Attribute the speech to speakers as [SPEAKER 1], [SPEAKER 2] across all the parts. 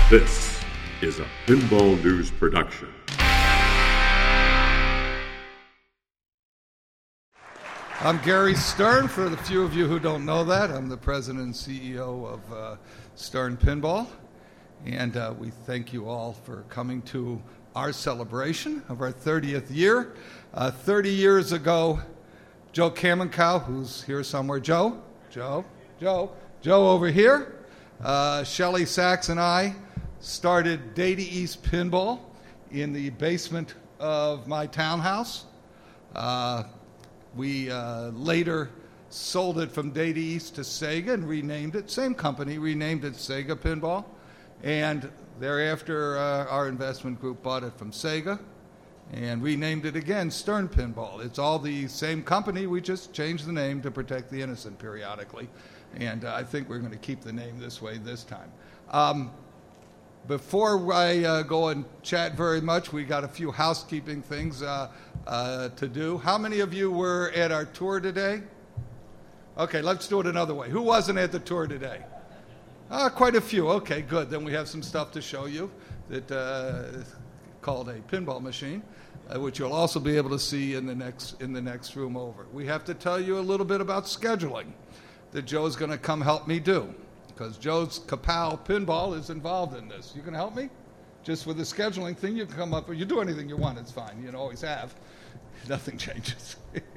[SPEAKER 1] This is a Pinball News production.
[SPEAKER 2] I'm Gary Stern. For the few of you who don't know that, I'm the president and CEO of Stern Pinball. And we thank you all for coming to our celebration of our 30th year. 30 years ago, Joe Kamenkow, who's here somewhere. Joe over here. Shelley Sachs and I started Data East Pinball in the basement of my townhouse. We later sold it from Data East to Sega and renamed it, same company, renamed it Sega Pinball. And thereafter, our investment group bought it from Sega and renamed it again Stern Pinball. It's all the same company. We just changed the name to protect the innocent periodically. And I think we're going to keep the name this way this time. Before I go and chat very much, we got a few housekeeping things to do. How many of you were at our tour today? Okay, let's do it another way. Who wasn't at the tour today? Quite a few. Okay, good. Then we have some stuff to show you that is called a pinball machine, which you'll also be able to see in the next room over. We have to tell you a little bit about scheduling that Joe's going to come help me do, because Joe's Kapow Pinball is involved in this. You can help me? Just with the scheduling thing, you can come up, or you do anything you want, it's fine. You always have. Nothing changes.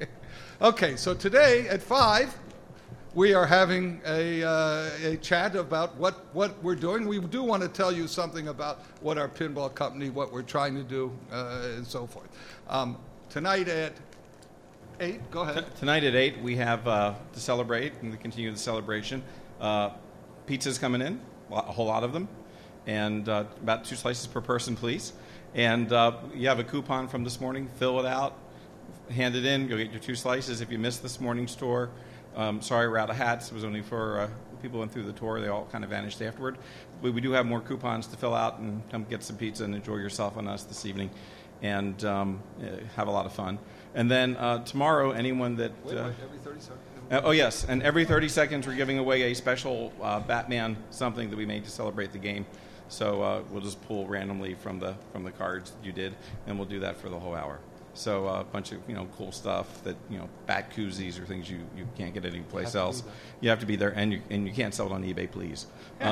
[SPEAKER 2] Okay, so today at 5, we are having a chat about what we're doing. We do want to tell you something about what our pinball company, what we're trying to do, and so forth. Tonight at 8, go ahead.
[SPEAKER 3] Tonight at 8, we have to celebrate and to continue the celebration. Pizza's coming in, a whole lot of them, and about 2 slices per person, please. And you have a coupon from this morning. Fill it out, hand it in, go get your 2 slices. If you missed this morning's tour, sorry, we're out of hats. It was only for people who went through the tour. They all kind of vanished afterward. We do have more coupons to fill out, and come get some pizza and enjoy yourself on us this evening, and have a lot of fun. And then tomorrow, anyone that...
[SPEAKER 2] Wait, every 30 seconds?
[SPEAKER 3] Oh, yes, and every 30 seconds we're giving away a special Batman something that we made to celebrate the game. So we'll just pull randomly from the cards that you did, and we'll do that for the whole hour. So a bunch of cool stuff that bat koozies or things you can't get anyplace else. You have to be there, and you can't sell it on eBay, please.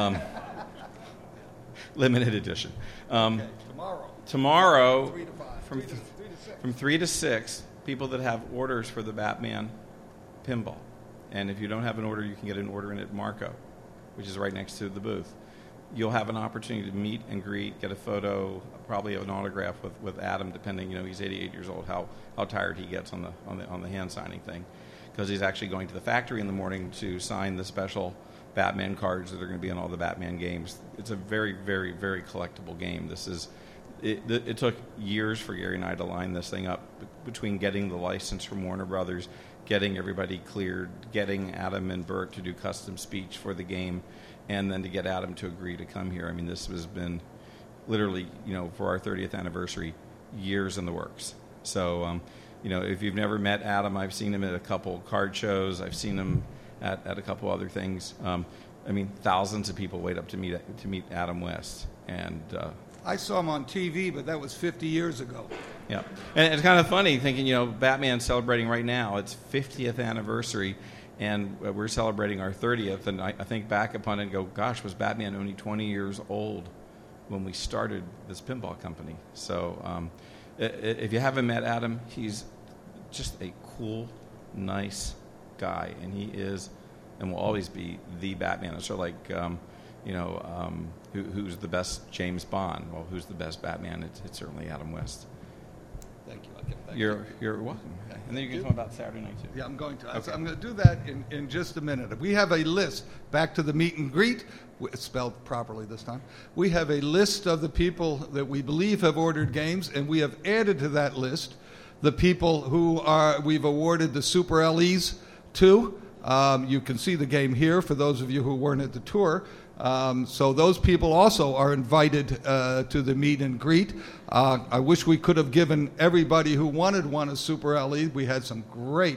[SPEAKER 3] Limited edition.
[SPEAKER 2] Okay,
[SPEAKER 3] tomorrow
[SPEAKER 2] 3 to 5.
[SPEAKER 3] From 3 to 6, people that have orders for the Batman pinball. And if you don't have an order, you can get an order in at Marco, which is right next to the booth. You'll have an opportunity to meet and greet, get a photo, probably an autograph with Adam, depending, he's 88 years old, how tired he gets on the hand signing thing, because he's actually going to the factory in the morning to sign the special Batman cards that are going to be in all the Batman games. It's a very, very, very collectible game. It took years for Gary and I to line this thing up, between getting the license from Warner Brothers, getting everybody cleared, getting Adam and Bert to do custom speech for the game, and then to get Adam to agree to come here. I mean, this has been literally, for our 30th anniversary, years in the works. So, if you've never met Adam, I've seen him at a couple card shows. I've seen him at a couple other things. Thousands of people wait up to meet Adam West. And
[SPEAKER 2] I saw him on TV, but that was 50 years ago.
[SPEAKER 3] Yeah, and it's kind of funny thinking, Batman's celebrating right now. It's 50th anniversary, and we're celebrating our 30th. And I think back upon it and go, gosh, was Batman only 20 years old when we started this pinball company? So if you haven't met Adam, he's just a cool, nice guy, and he is and will always be the Batman. It's sort of like, who's the best James Bond? Well, who's the best Batman? It's certainly Adam West.
[SPEAKER 2] Thank you. I'll get back to you.
[SPEAKER 3] You're welcome. Okay. And then you can talk about Saturday night, too.
[SPEAKER 2] Yeah, I'm going to.
[SPEAKER 3] Okay.
[SPEAKER 2] I'm going to do that in just a minute. We have a list, back to the meet and greet, spelled properly this time. We have a list of the people that we believe have ordered games, and we have added to that list the people who we've awarded the Super LEs to. You can see the game here for those of you who weren't at the tour. So those people also are invited to the meet and greet. I wish we could have given everybody who wanted one a Super LE. We had some great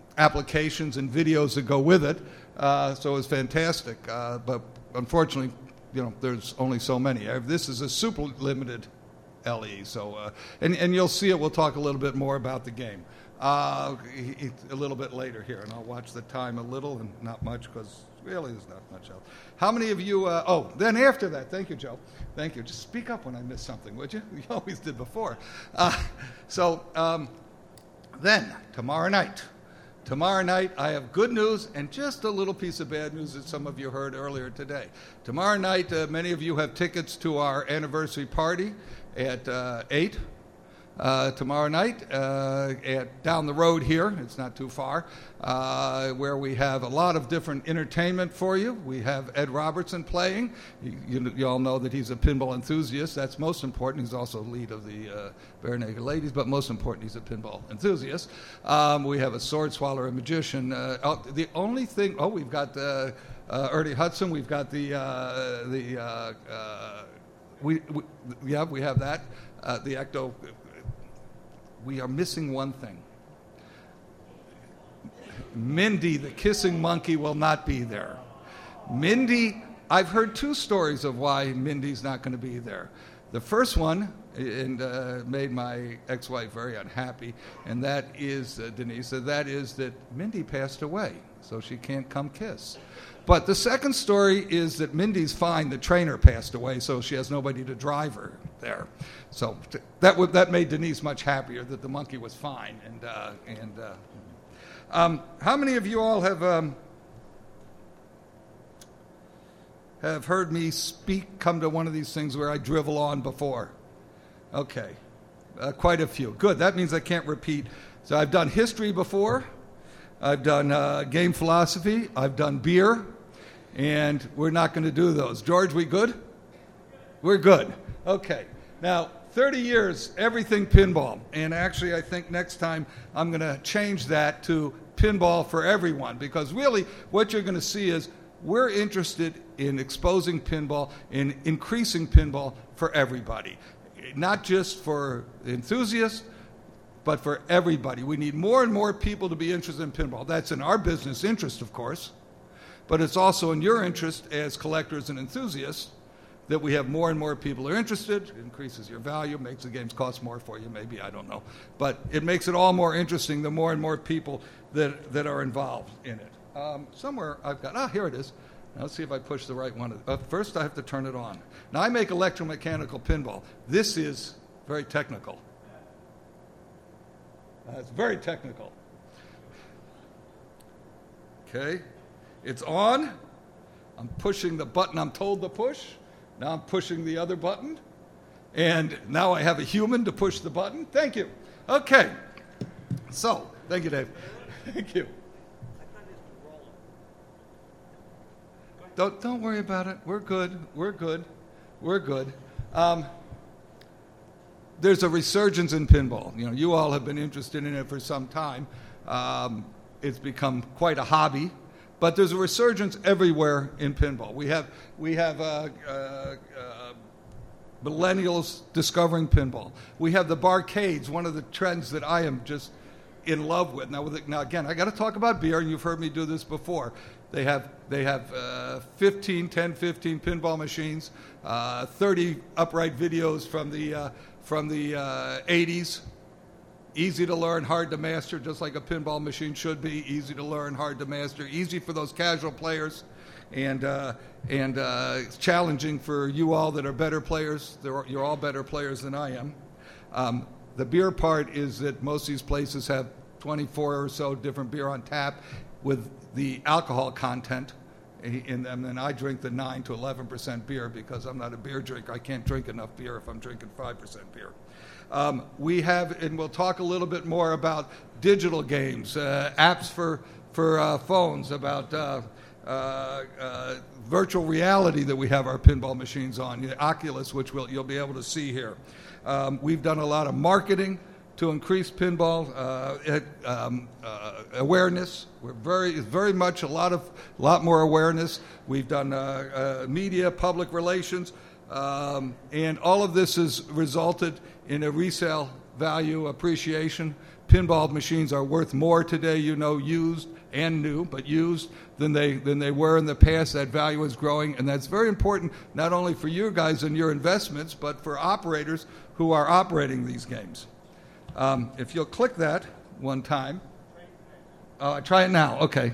[SPEAKER 2] applications and videos that go with it. So it was fantastic. But unfortunately, there's only so many. This is a super limited LE. So, and you'll see it. We'll talk a little bit more about the game a little bit later here, and I'll watch the time a little and not much because really there's not much else. How many of you? Then after that, thank you, Joe. Thank you. Just speak up when I miss something, would you? You always did before. Then tomorrow night. Tomorrow night, I have good news and just a little piece of bad news that some of you heard earlier today. Tomorrow night, many of you have tickets to our anniversary party at 8 tomorrow night down the road here. It's not too far, where we have a lot of different entertainment for you. We have Ed Robertson playing. You all know that he's a pinball enthusiast. That's most important. He's also lead of the Bare Naked Ladies, but most important, he's a pinball enthusiast. We have a sword swallower, a magician. The only thing, we've got Ernie Hudson. We've got we have that. The Ecto. We are missing one thing. Mindy, the kissing monkey, will not be there. Mindy, I've heard two stories of why Mindy's not going to be there. The first one made my ex-wife very unhappy, and that is, Denise, that is that Mindy passed away, so she can't come kiss. But the second story is that Mindy's fine. The trainer passed away, so she has nobody to drive her there. So that made Denise much happier that the monkey was fine. How many of you all have heard me come to one of these things where I drivel on before? Okay, quite a few. Good. That means I can't repeat. So I've done history before. I've done game philosophy. I've done beer. And we're not going to do those. George, we good? We're good. Okay. Now, 30 years, everything pinball. And actually, I think next time I'm going to change that to pinball for everyone. Because really, what you're going to see is we're interested in exposing pinball, in increasing pinball for everybody. Not just for enthusiasts, but for everybody. We need more and more people to be interested in pinball. That's in our business interest, of course. But it's also in your interest as collectors and enthusiasts that we have more and more people who are interested. It increases your value, makes the games cost more for you, maybe, I don't know. But it makes it all more interesting the more and more people that are involved in it. Somewhere I've got, here it is. Now let's see if I push the right one. First I have to turn it on. Now I make electromechanical pinball. This is very technical. It's very technical. Okay. It's on. I'm pushing the button I'm told to push. Now I'm pushing the other button. And now I have a human to push the button. Thank you. Okay. So, thank you, Dave. Thank you. Don't worry about it. We're good. We're good. We're good. There's a resurgence in pinball. You all have been interested in it for some time. It's become quite a hobby. But there's a resurgence everywhere in pinball. We have millennials discovering pinball. We have the barcades, one of the trends that I am just in love with. Now again, I got to talk about beer, and you've heard me do this before. They have 15 pinball machines, 30 upright videos from the 80s. Easy to learn, hard to master, just like a pinball machine should be. Easy to learn, hard to master. Easy for those casual players, and it's challenging for you all that are better players. You're all better players than I am. The beer part is that most of these places have 24 or so different beer on tap with the alcohol content in them, and I drink the 9 to 11% beer because I'm not a beer drinker. I can't drink enough beer if I'm drinking 5% beer. We have, and we'll talk a little bit more about digital games, apps for phones, about virtual reality that we have our pinball machines on, Oculus, which you'll be able to see here. We've done a lot of marketing to increase pinball awareness. We're very much a lot more awareness. We've done media, public relations, and all of this has resulted in a resale value appreciation. Pinball machines are worth more today, used and new, but used than they were in the past. That value is growing, and that's very important not only for you guys and your investments, but for operators who are operating these games. If you'll click that one time. Try it now. Okay.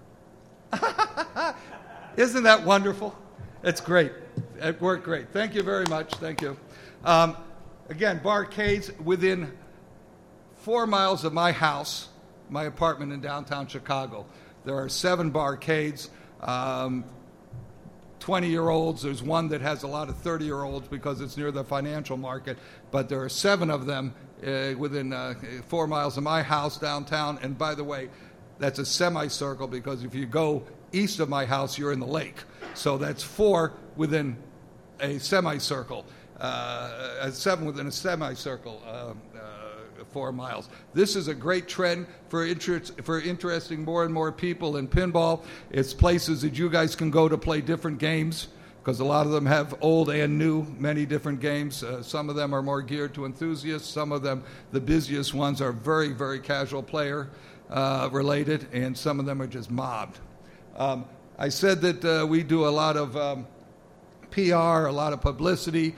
[SPEAKER 2] Isn't that wonderful? It's great. It worked great. Thank you very much. Thank you. Again, barcades within 4 miles of my house, my apartment in downtown Chicago. There are 7 barcades, 20-year-olds. There's one that has a lot of 30-year-olds because it's near the financial market, but there are 7 of them within 4 miles of my house downtown. And by the way, that's a semicircle because if you go east of my house, you're in the lake. So that's 4 within a semicircle, 7 within a semicircle, 4 miles. This is a great trend for interesting more and more people in pinball. It's places that you guys can go to play different games because a lot of them have old and new, many different games. Some of them are more geared to enthusiasts. Some of them, the busiest ones, are very, very casual player related, and some of them are just mobbed. I said that we do a lot of PR, a lot of publicity.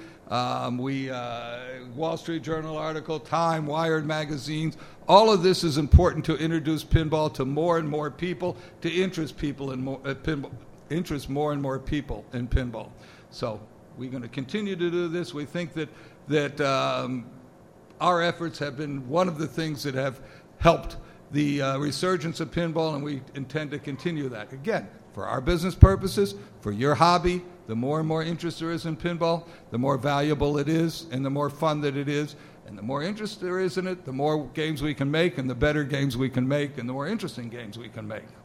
[SPEAKER 2] Wall Street Journal article, Time, Wired magazines. All of this is important to introduce pinball to more and more people, to interest people in pinball, interest more and more people in pinball. So we're going to continue to do this. We think that our efforts have been one of the things that have helped the resurgence of pinball, and we intend to continue that. Again, for our business purposes, for your hobby, the more and more interest there is in pinball, the more valuable it is and the more fun that it is. And the more interest there is in it, the more games we can make and the better games we can make and the more interesting games we can make.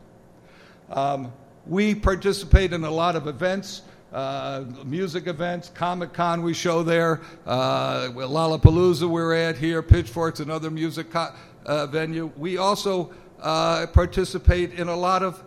[SPEAKER 2] We participate in a lot of events, music events, Comic-Con we show there, Lollapalooza we're at here, Pitchfork's another music venue. We also participate in a lot of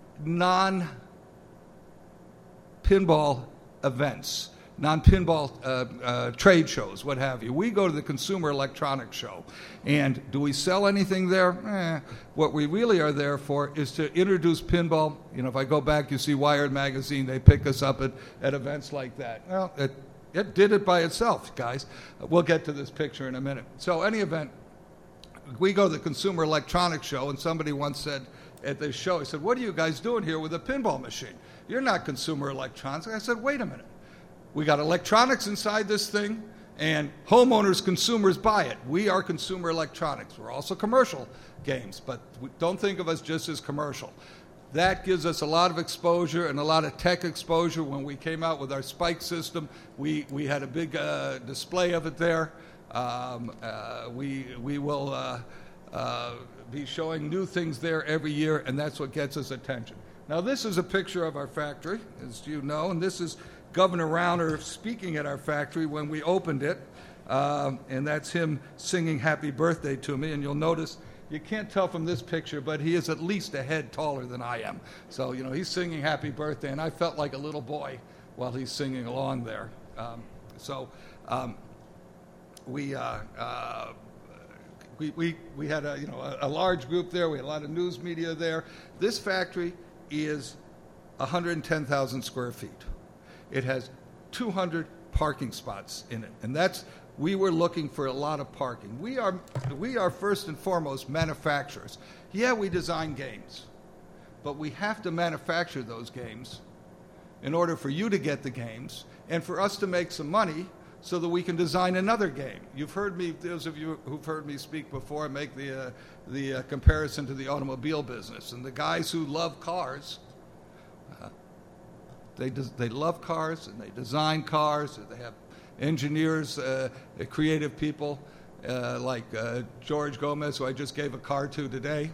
[SPEAKER 2] non-pinball events, non-pinball trade shows, what have you. We go to the Consumer Electronics Show. And do we sell anything there? What we really are there for is to introduce pinball. You know, if I go back, you see Wired magazine, they pick us up at events like that. Well, it did it by itself, guys. We'll get to this picture in a minute. So any event, we go to the Consumer Electronics Show, and somebody once said at this show, he said, "What are you guys doing here with a pinball machine? You're not consumer electronics." I said, "Wait a minute. We got electronics inside this thing, and homeowners, consumers buy it. We are consumer electronics. We're also commercial games, but don't think of us just as commercial." That gives us a lot of exposure and a lot of tech exposure. When we came out with our Spike system, we had a big display of it there. We will be showing new things there every year, and that's what gets us attention. Now, this is a picture of our factory, as you know, and this is Governor Rauner speaking at our factory when we opened it, and that's him singing happy birthday to me. And you'll notice, you can't tell from this picture, but he is at least a head taller than I am. So, you know, he's singing happy birthday, and I felt like a little boy while he's singing along there. We had a large group there. We had a lot of news media there. This factory is 110,000 square feet. It has 200 parking spots in it, and we were looking for a lot of parking. We are first and foremost manufacturers. Yeah, we design games, but we have to manufacture those games in order for you to get the games and for us to make some money so that we can design another game. You've heard me, those of you who've heard me speak before, make the comparison to the automobile business. And the guys who love cars, they love cars and they design cars. And they have engineers, creative people like George Gomez, who I just gave a car to today.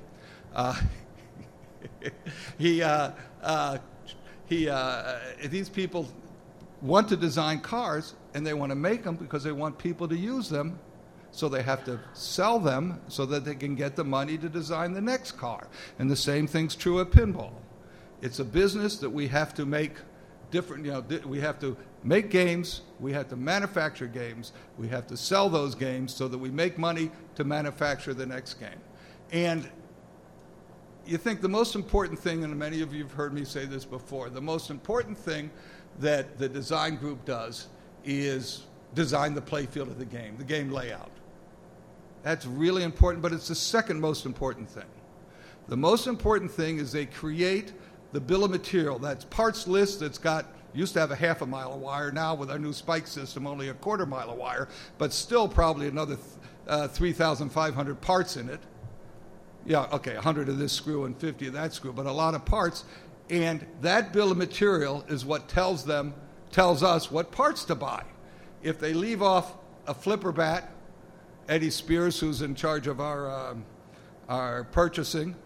[SPEAKER 2] These people want to design cars, and they want to make them because they want people to use them, so they have to sell them so that they can get the money to design the next car. And the same thing's true at pinball. It's a business that we have to make different, we have to make games, we have to manufacture games, we have to sell those games so that we make money to manufacture the next game. And you think the most important thing, and many of you have heard me say this before, the most important thing that the design group does is design the playfield of the game layout. That's really important, but it's the second most important thing. The most important thing is they create the bill of material. That's parts list that's got, used to have a half a mile of wire, now with our new spike system, only a quarter mile of wire, but still probably another 3,500 parts in it. Yeah, okay, 100 of this screw and 50 of that screw, but a lot of parts. And that bill of material is what tells us what parts to buy. If they leave off a flipper bat, Eddie Spears, who's in charge of our purchasing,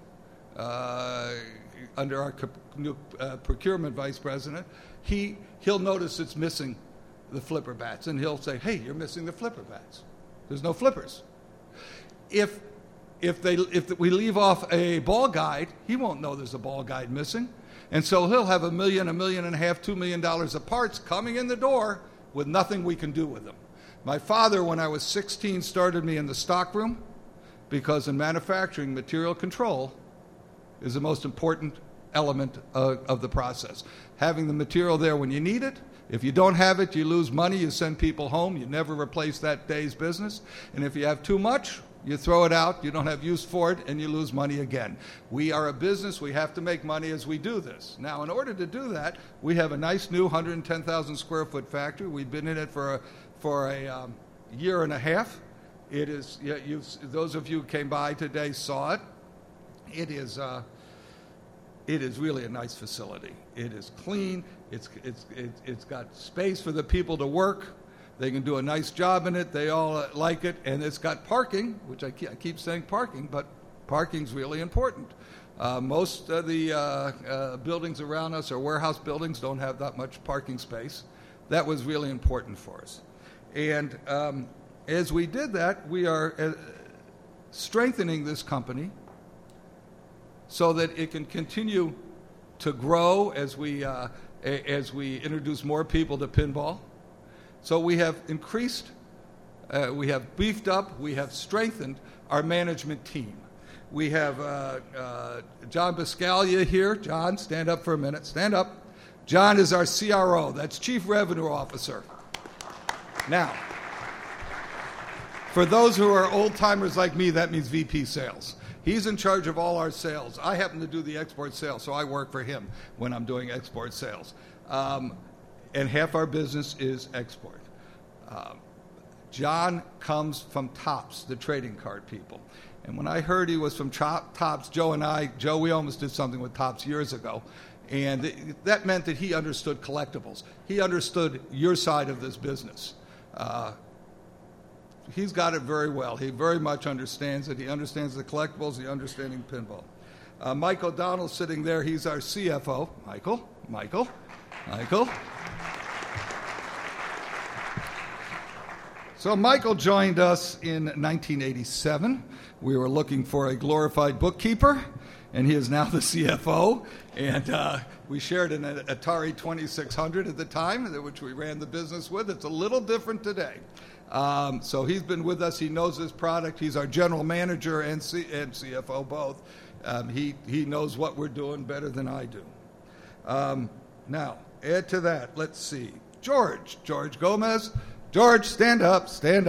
[SPEAKER 2] under our new procurement vice president, he'll notice it's missing the flipper bats, and he'll say, "Hey, you're missing the flipper bats. There's no flippers." If we leave off a ball guide, he won't know there's a ball guide missing, and so he'll have $1 million, $1.5 million, $2 million of parts coming in the door with nothing we can do with them. My father, when I was 16, started me in the stockroom, because in manufacturing, material control is the most important element of the process. Having the material there when you need it. If you don't have it, you lose money, you send people home, you never replace that day's business. And if you have too much, you throw it out, you don't have use for it, and you lose money again. We are a business, we have to make money as we do this. Now, in order to do that, we have a nice new 110,000 square foot factory. We've been in it for a year and a half. It is, those of you who came by today saw it. It is really a nice facility. It is clean. It's got space for the people to work. They can do a nice job in it. They all like it. And it's got parking, which I keep saying parking, but parking's really important. Most of the buildings around us are warehouse buildings, don't have that much parking space. That was really important for us. And as we did that, we are strengthening this company so that it can continue to grow as we introduce more people to pinball. So we have increased, we have beefed up, we have strengthened our management team. We have John Biscaglia here. John, stand up for a minute. Stand up. John is our CRO. That's Chief Revenue Officer. Now, for those who are old-timers like me, that means VP Sales. He's in charge of all our sales. I happen to do the export sales, so I work for him when I'm doing export sales. And half our business is export. John comes from Topps, the trading card people. And when I heard he was from Topps, Joe, we almost did something with Topps years ago. And that meant that he understood collectibles. He understood your side of this business. He's got it very well. He very much understands it. He understands the collectibles. He understands pinball. Mike O'Donnell sitting there. He's our CFO. Michael. So Michael joined us in 1987. We were looking for a glorified bookkeeper, and he is now the CFO. And we shared an Atari 2600 at the time, which we ran the business with. It's a little different today. So he's been with us. He knows his product. He's our general manager and CFO both. He knows what we're doing better than I do. Now, add to that, let's see. George Gomez. George, stand up.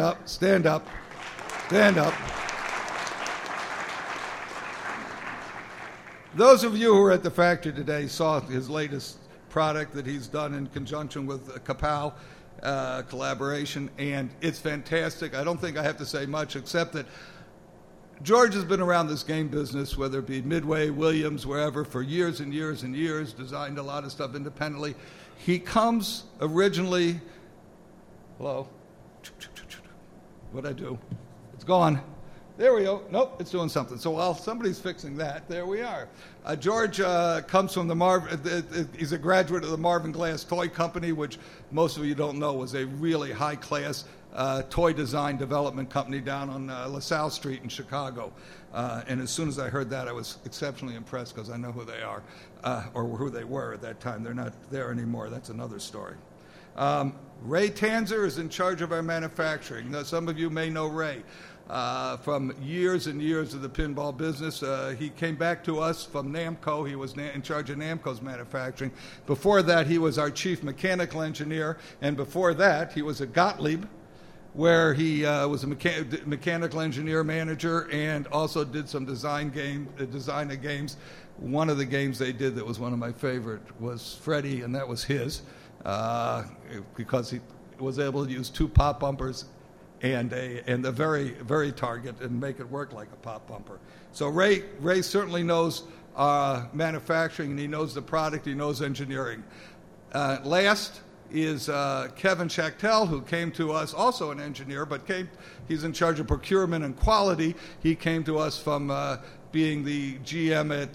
[SPEAKER 2] Those of you who were at the factory today saw his latest product that he's done in conjunction with Kapow collaboration, and it's fantastic. I don't think I have to say much except that George has been around this game business, whether it be Midway, Williams, wherever, for years and years and years, designed a lot of stuff independently. He comes originally... Hello? What'd I do? It's gone. There we go. Nope, it's doing something. So while somebody's fixing that, there we are. George comes from he's a graduate of the Marvin Glass Toy Company, which most of you don't know was a really high-class toy design development company down on LaSalle Street in Chicago. And as soon as I heard that, I was exceptionally impressed because I know who they are, or who they were at that time. They're not there anymore. That's another story. Ray Tanzer is in charge of our manufacturing. Now, some of you may know Ray. from years and years of the pinball business. He came back to us from Namco. He was in charge of Namco's manufacturing. Before that, he was our chief mechanical engineer, and before that, he was at Gottlieb, where he was a mechanical engineer manager and also did some design of games. One of the games they did that was one of my favorite was Freddy, and that was his, because he was able to use 2 pop bumpers and the very, very target and make it work like a pop bumper. So Ray certainly knows manufacturing, and he knows the product, he knows engineering. Last is Kevin Schachtel, who came to us, also an engineer, but he's in charge of procurement and quality. He came to us from being the GM at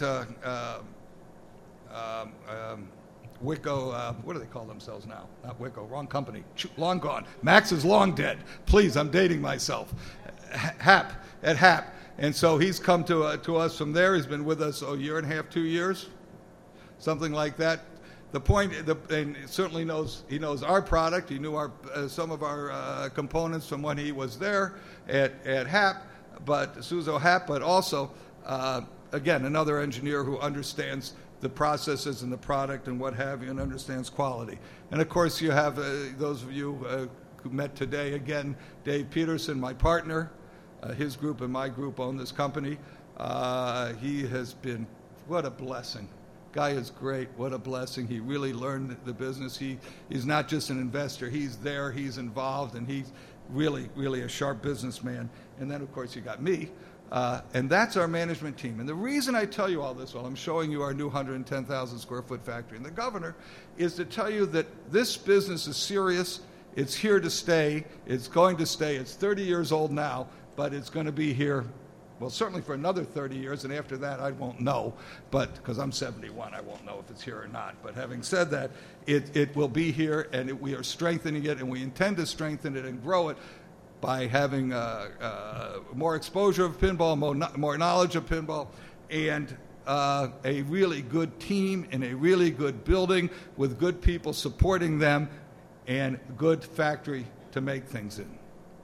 [SPEAKER 2] Wicco, what do they call themselves now? Not Wicco, wrong company. Long gone. Max is long dead. Please, I'm dating myself. Hap, at Hap. And so he's come to us from there. He's been with us a year and a half, 2 years, something like that. The point, and certainly he knows our product. He knew some of our components from when he was there at Hap, but Suzo Hap, but also, again, another engineer who understands the processes and the product and what have you, and understands quality. And of course, you have those of you who met today, again, Dave Peterson, my partner. His group and my group own this company. He has been, what a blessing. Guy is great, what a blessing. He really learned the business. He's not just an investor, he's there, he's involved, and he's really, really a sharp businessman. And then, of course, you got me. And that's our management team. And the reason I tell you all this while I'm showing you our new 110,000 square foot factory in the Governor is to tell you that this business is serious. It's here to stay. It's going to stay. It's 30 years old now, but it's going to be here, well, certainly for another 30 years, and after that I won't know, but because I'm 71, I won't know if it's here or not. But having said that, it will be here, and we are strengthening it, and we intend to strengthen it and grow it by having more exposure of pinball, more knowledge of pinball, and a really good team in a really good building with good people supporting them and good factory to make things in.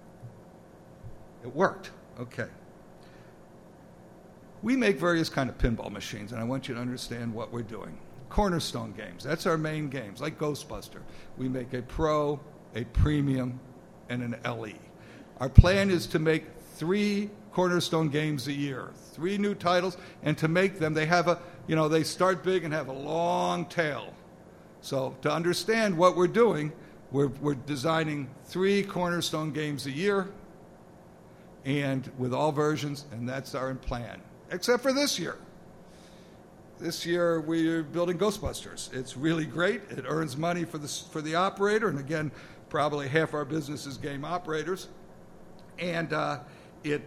[SPEAKER 2] It worked. Okay. We make various kind of pinball machines, and I want you to understand what we're doing. Cornerstone games. That's our main games, like Ghostbuster. We make a Pro, a Premium, and an LE. Our plan is to make 3 Cornerstone games a year, 3 new titles, and to make them, they have they start big and have a long tail. So to understand what we're doing, we're designing 3 Cornerstone games a year, and with all versions, and that's our plan. Except for this year. This year we're building Ghostbusters. It's really great. It earns money for the operator, and again, probably half our business is game operators. And it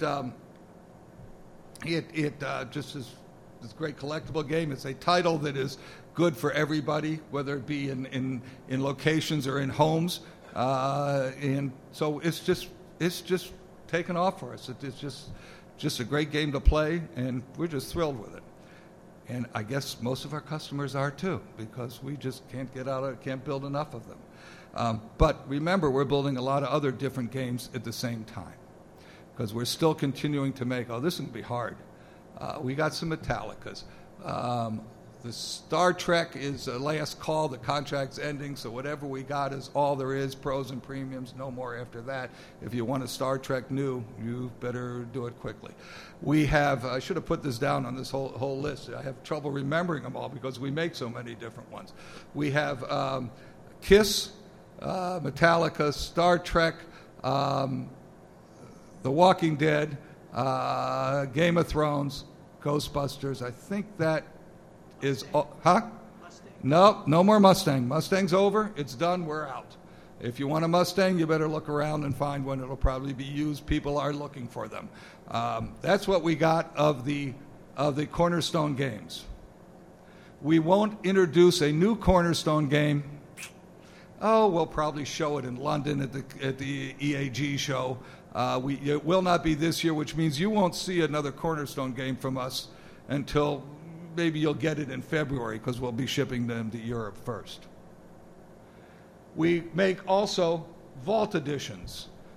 [SPEAKER 2] just is this great collectible game. It's a title that is good for everybody, whether it be in locations or in homes. And so it's just taken off for us. It's just a great game to play, and we're just thrilled with it. And I guess most of our customers are too, because we just can't build enough of them. But remember, we're building a lot of other different games at the same time, because we're still continuing to make, this is going to be hard. We got some Metallicas. The Star Trek is a last call. The contract's ending, so whatever we got is all there is, pros and premiums, no more after that. If you want a Star Trek new, you better do it quickly. We have, I should have put this down on this whole list. I have trouble remembering them all because we make so many different ones. We have Kiss, Metallica, Star Trek, The Walking Dead, Game of Thrones, Ghostbusters. I think that is, Mustang. No more Mustang. Mustang's over. It's done. We're out. If you want a Mustang, you better look around and find one. It'll probably be used. People are looking for them. That's what we got of the Cornerstone games. We won't introduce a new Cornerstone game. We'll probably show it in London at the EAG show. It will not be this year, which means you won't see another Cornerstone game from us until maybe you'll get it in February, because we'll be shipping them to Europe first. We make also vault editions.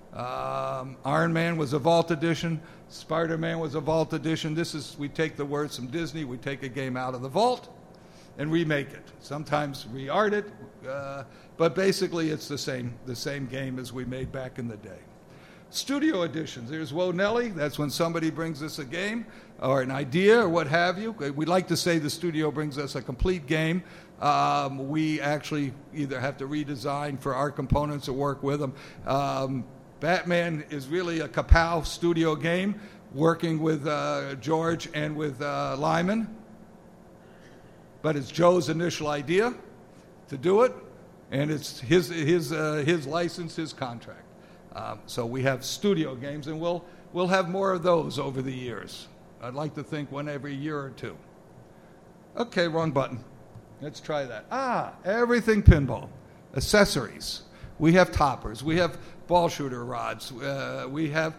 [SPEAKER 2] Iron Man was a Vault Edition. Spider-Man was a Vault Edition. We take the words from Disney, we take a game out of the vault and remake it. Sometimes re-art it, but basically it's the same game as we made back in the day. Studio editions. There's Whoa Nelly. That's when somebody brings us a game or an idea or what have you. We like to say the studio brings us a complete game. We actually either have to redesign for our components or work with them. Batman is really a Kapow studio game, working with George and with Lyman. But it's Joe's initial idea to do it, and it's his license, his contract. So we have studio games, and we'll have more of those over the years. I'd like to think one every year or two. Okay, wrong button. Let's try that. Everything pinball. Accessories. We have toppers. We have ball shooter rods. We have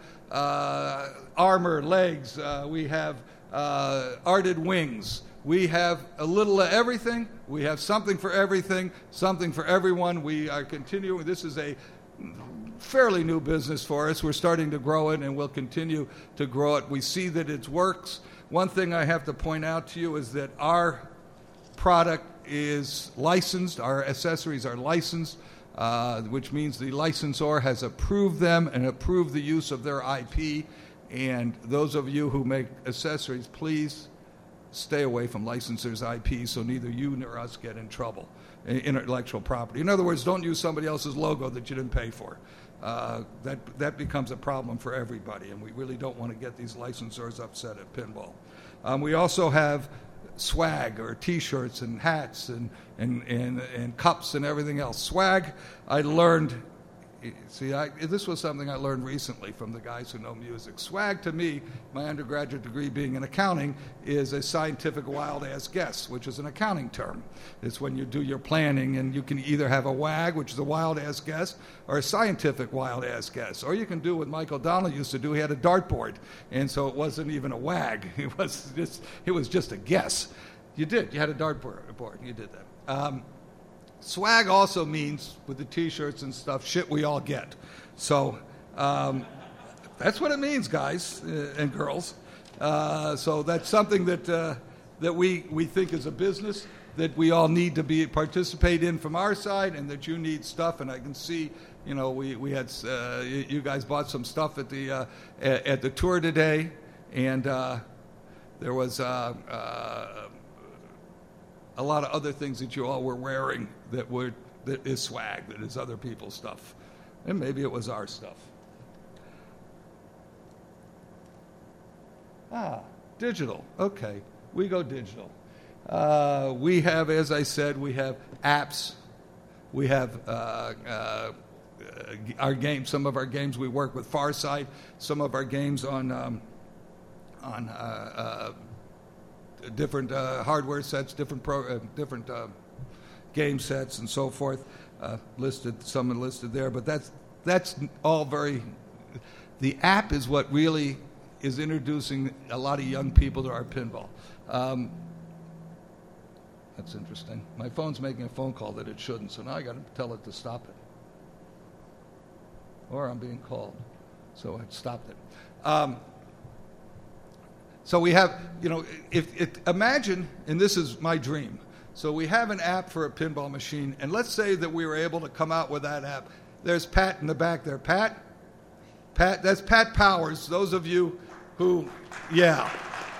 [SPEAKER 2] armor, legs. We have arted wings. We have a little of everything. We have something for everything, something for everyone. We are continuing. This is a fairly new business for us. We're starting to grow it, and we'll continue to grow it. We see that it works. One thing I have to point out to you is that our product is licensed. Our accessories are licensed, which means the licensor has approved them and approved the use of their IP. And those of you who make accessories, please stay away from licensors' IP so neither you nor us get in trouble. Intellectual property. In other words, don't use somebody else's logo that you didn't pay for. That becomes a problem for everybody, and we really don't want to get these licensors upset at pinball. We also have swag, or T-shirts and hats and cups and everything else. Swag, I learned. This was something I learned recently from the guys who know music. Swag, to me, my undergraduate degree being in accounting, is a scientific wild-ass guess, which is an accounting term. It's when you do your planning, and you can either have a WAG, which is a wild-ass guess, or a scientific wild-ass guess. Or you can do what Michael Donnelly used to do. He had a dartboard, and so it wasn't even a WAG. It was just a guess. You had a dartboard. You did that. Swag also means, with the T-shirts and stuff, shit we all get. So that's what it means, guys and girls. So that's something that we think is a business that we all need to participate in from our side, and that you need stuff. And I can see, we had you guys bought some stuff at the tour today, and there was a lot of other things that you all were wearing that is swag, that is other people's stuff. And maybe it was our stuff. Digital. Okay, we go digital. We have, as I said, we have apps. We have our games. Some of our games we work with Farsight. Some of our games on different hardware sets, different game sets, and so forth. Some are listed there, but that's all very. The app is what really is introducing a lot of young people to our pinball. That's interesting. My phone's making a phone call that it shouldn't, so now I got to tell it to stop it. Or I'm being called, so I stopped it. So we have, imagine, and this is my dream. So we have an app for a pinball machine, and let's say that we were able to come out with that app. There's Pat in the back there. Pat, that's Pat Powers. Those of you who, yeah.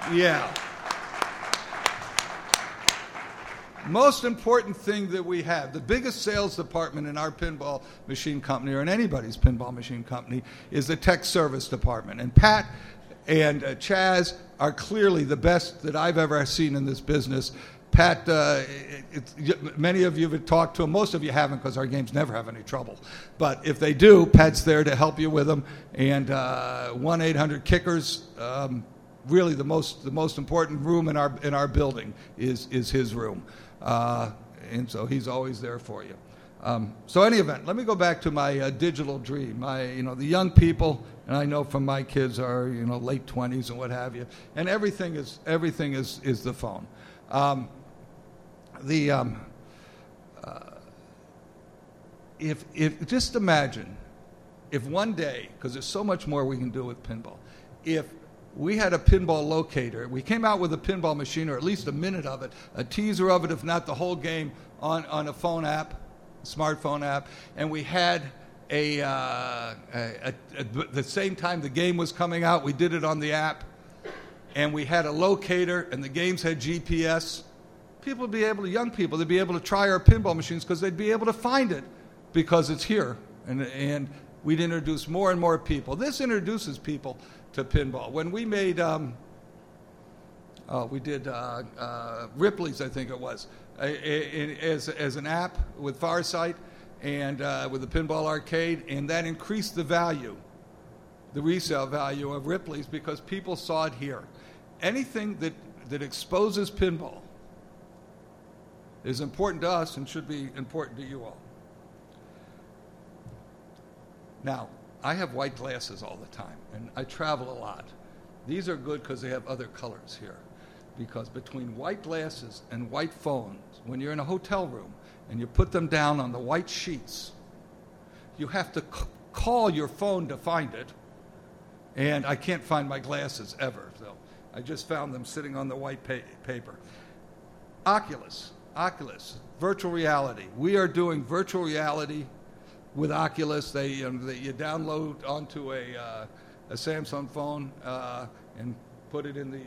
[SPEAKER 2] Most important thing that we have, the biggest sales department in our pinball machine company, or in anybody's pinball machine company, is the tech service department. And Pat and Chaz are clearly the best that I've ever seen in this business. Pat, many of you have talked to him. Most of you haven't, because our games never have any trouble. But if they do, Pat's there to help you with them. And 1-800-Kickers, really the most important room in our building is his room. And so he's always there for you. So any event, let me go back to my digital dream. The young people, and I know from my kids are late 20s and what have you, and everything is the phone. If just imagine if one day, because there's so much more we can do with pinball, if we had a pinball locator, we came out with a pinball machine, or at least a minute of it, a teaser of it, if not the whole game, on a phone app, a smartphone app, and we had the same time the game was coming out, we did it on the app, and we had a locator, and the games had GPS, people would be able to, young people, they'd be able to try our pinball machines because they'd be able to find it because it's here. And we'd introduce more and more people. This introduces people to pinball. When we made, we did Ripley's, I think it was, as an app with Farsight and with the Pinball Arcade, and that increased the value, the resale value of Ripley's, because people saw it here. Anything that exposes pinball is important to us and should be important to you all. Now, I have white glasses all the time, and I travel a lot. These are good because they have other colors here. Because between white glasses and white phones, when you're in a hotel room and you put them down on the white sheets, you have to call your phone to find it, and I can't find my glasses ever. So I just found them sitting on the white paper. Oculus, virtual reality. We are doing virtual reality with Oculus. You download onto a Samsung phone and put it in the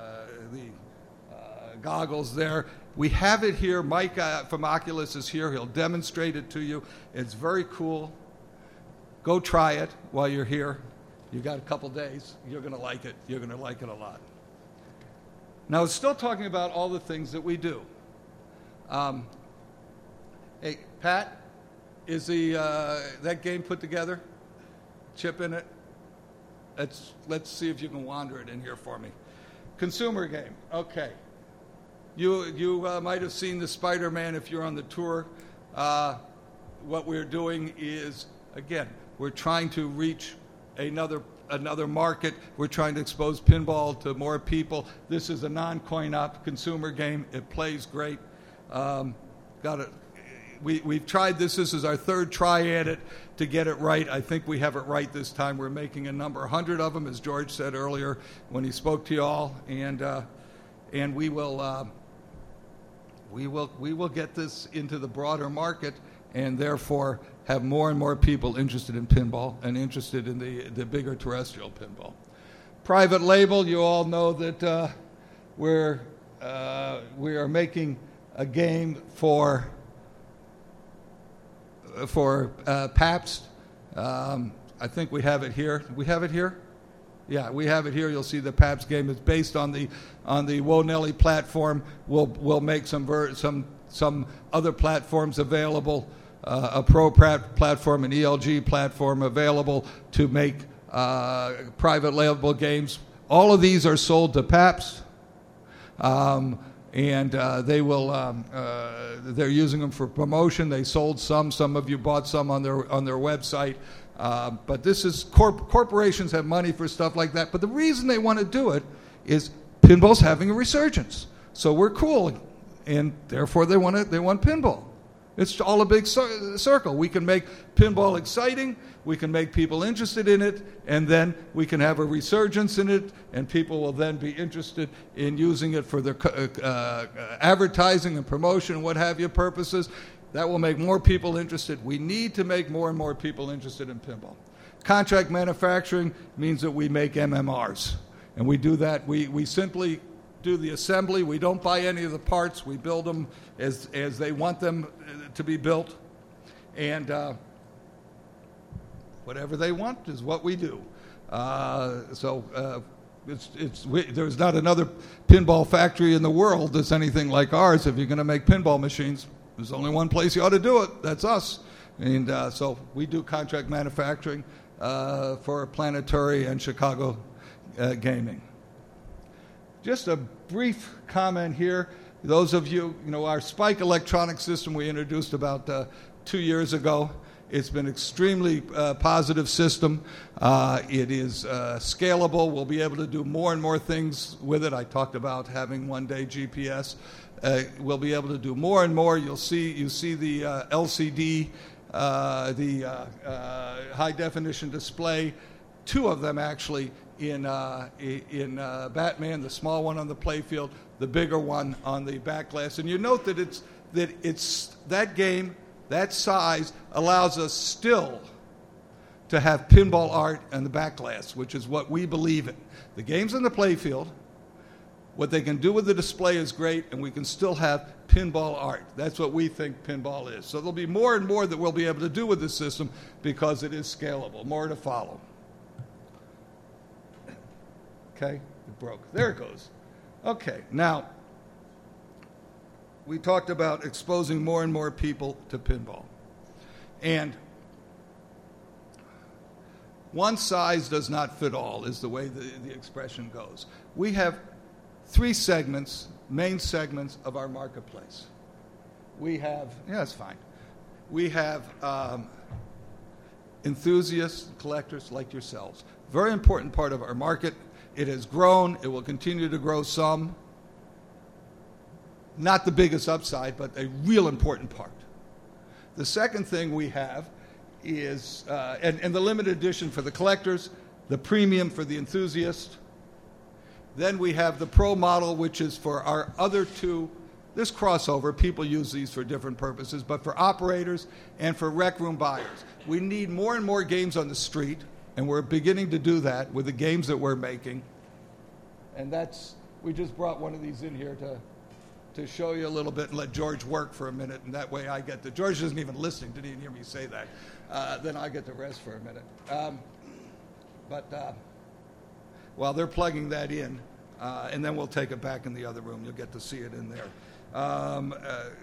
[SPEAKER 2] goggles there. We have it here. Mike from Oculus is here. He'll demonstrate it to you. It's very cool. Go try it while you're here. You've got a couple days. You're going to like it. You're going to like it a lot. Now, it's still talking about all the things that we do. Hey, Pat, is that game put together? Chip in it? Let's see if you can wander it in here for me. Consumer game. Okay. You might have seen the Spider-Man if you're on the tour. What we're doing is, again, we're trying to reach another market. We're trying to expose pinball to more people. This is a non-coin-op consumer game. It plays great. We've tried this. This is our third try at it to get it right. I think we have it right this time. We're making a number, 100 of them, as George said earlier when he spoke to you all, and we will get this into the broader market, and therefore have more and more people interested in pinball and interested in the bigger terrestrial pinball. Private label. You all know that we are making a game for Pabst. I think we have it here. We have it here? Yeah, we have it here. You'll see the Pabst game is based on the Wonelli platform. We'll make some other platforms available, a Pro platform, an ELG platform available to make private label games. All of these are sold to Pabst. And they will. They're using them for promotion. They sold some. Some of you bought some on their website. But this is corporations have money for stuff like that. But the reason they want to do it is pinball's having a resurgence. So we're cool, and therefore they want pinball. It's all a big circle. We can make pinball exciting. We can make people interested in it, and then we can have a resurgence in it, and people will then be interested in using it for their advertising and promotion and what have you purposes. That will make more people interested. We need to make more and more people interested in pinball. Contract manufacturing means that we make MMRs, and we do that. We simply do the assembly. We don't buy any of the parts. We build them as they want them to be built, and whatever they want is what we do. There's not another pinball factory in the world that's anything like ours. If you're going to make pinball machines, there's only one place you ought to do it. That's us. And so we do contract manufacturing for Planetary and Chicago Gaming. Just a brief comment here. Those of you, our Spike electronic system we introduced about 2 years ago. It's been an extremely positive system. It is scalable. We'll be able to do more and more things with it. I talked about having one-day GPS. We'll be able to do more and more. You see the LCD high-definition display, 2 of them actually in Batman, the small one on the playfield, the bigger one on the back glass. And you note that it's that game, that size, allows us still to have pinball art on the back glass, which is what we believe in. The game's on the playfield. What they can do with the display is great, and we can still have pinball art. That's what we think pinball is. So there'll be more and more that we'll be able to do with this system because it is scalable. More to follow. Okay, it broke. There it goes. Okay, now, we talked about exposing more and more people to pinball. And one size does not fit all is the way the expression goes. We have 3 segments, main segments of our marketplace. We have, it's fine. We have enthusiasts, collectors like yourselves. Very important part of our market. It has grown. It will continue to grow some. Not the biggest upside, but a real important part. The second thing we have is, and the limited edition for the collectors, the premium for the enthusiast. Then we have the Pro model, which is for our other 2. This crossover, people use these for different purposes, but for operators and for rec room buyers. We need more and more games on the street, and we're beginning to do that with the games that we're making. And we just brought one of these in here to show you a little bit and let George work for a minute, and that way I get George isn't even listening, didn't even hear me say that. Then I get to rest for a minute. While they're plugging that in, and then we'll take it back in the other room. You'll get to see it in there.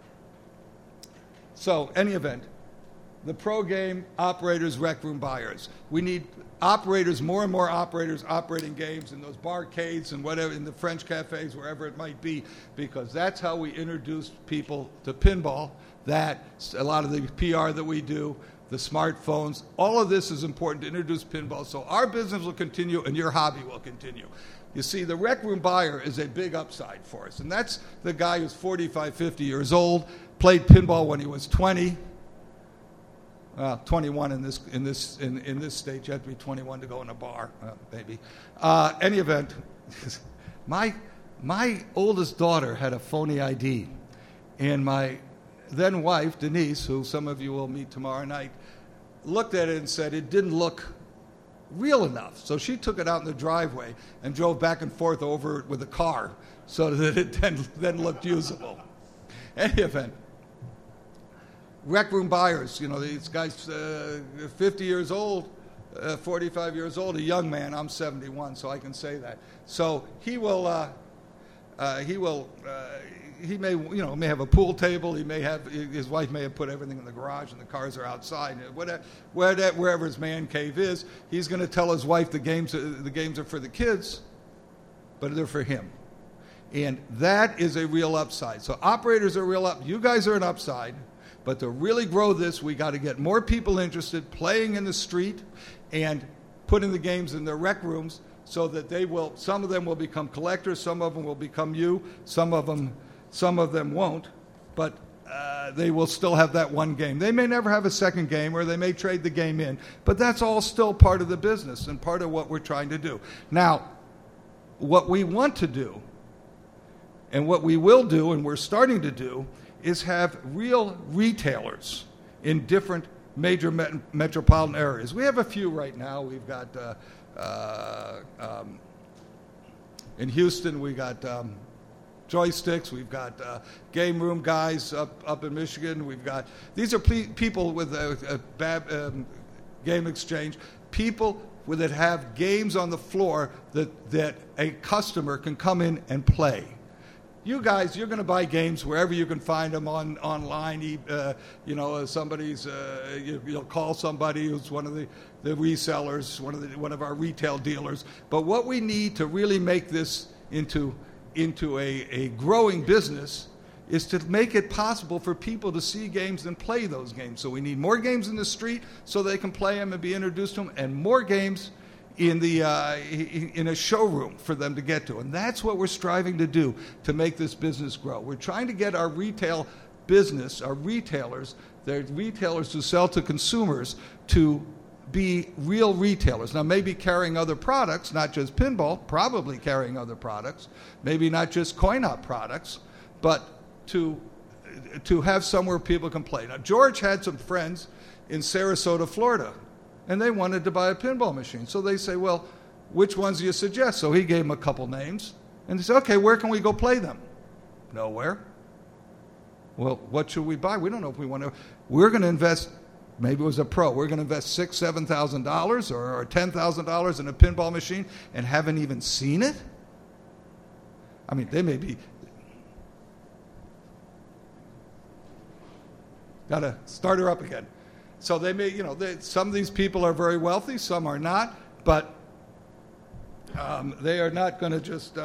[SPEAKER 2] So, any event, the pro game, operators, rec room buyers. We need operators, more and more operators operating games in those barcades and whatever, in the French cafes, wherever it might be, because that's how we introduce people to pinball. That's a lot of the PR that we do, the smartphones, all of this is important to introduce pinball. So our business will continue and your hobby will continue. You see, the rec room buyer is a big upside for us. And that's the guy who's 45, 50 years old, played pinball when he was 20. 21 in this state. You have to be 21 to go in a bar, maybe. Any event, my oldest daughter had a phony ID. And my then wife, Denise, who some of you will meet tomorrow night, looked at it and said it didn't look real enough. So she took it out in the driveway and drove back and forth over it with a car so that it then looked usable. Any event, rec room buyers, these guys 50 years old, 45 years old, a young man. I'm 71, so I can say that. So he may have a pool table. His wife may have put everything in the garage, and the cars are outside. Wherever his man cave is, he's going to tell his wife the games are for the kids, but they're for him, and that is a real upside. So operators are real up. You guys are an upside, but to really grow this, we got to get more people interested, playing in the street, and putting the games in their rec rooms, so that some of them will become collectors, some of them will become you, some of them won't, but they will still have that one game. They may never have a second game, or they may trade the game in, but that's all still part of the business and part of what we're trying to do. Now, what we want to do, and what we will do, and we're starting to do, is have real retailers in different major metropolitan areas. We have a few right now. We've got, in Houston, we got joysticks. We've got game room guys up in Michigan. These are people with a game exchange, people that have games on the floor that a customer can come in and play. You guys, you're going to buy games wherever you can find them online. You'll call somebody who's one of the resellers, one of our retail dealers. But what we need to really make this into a growing business is to make it possible for people to see games and play those games. So we need more games in the street so they can play them and be introduced to them, and more games in a showroom for them to get to. And that's what we're striving to do to make this business grow. We're trying to get our retail business are retailers. They're retailers who sell to consumers to be real retailers. Now, maybe carrying other products, not just pinball, probably carrying other products, maybe not just coin-op products, but to have somewhere people can play. Now, George had some friends in Sarasota, Florida, and they wanted to buy a pinball machine. So they say, well, which ones do you suggest? So he gave them a couple names, and they said, okay, where can we go play them? Nowhere. Well, what should we buy? We don't know if we want to. We're going to invest, maybe it was a pro, we're going to invest $6,000, $7,000 or $10,000 in a pinball machine and haven't even seen it? I mean, they may be. Got to start her up again. So they may, some of these people are very wealthy, some are not, but they are not going to just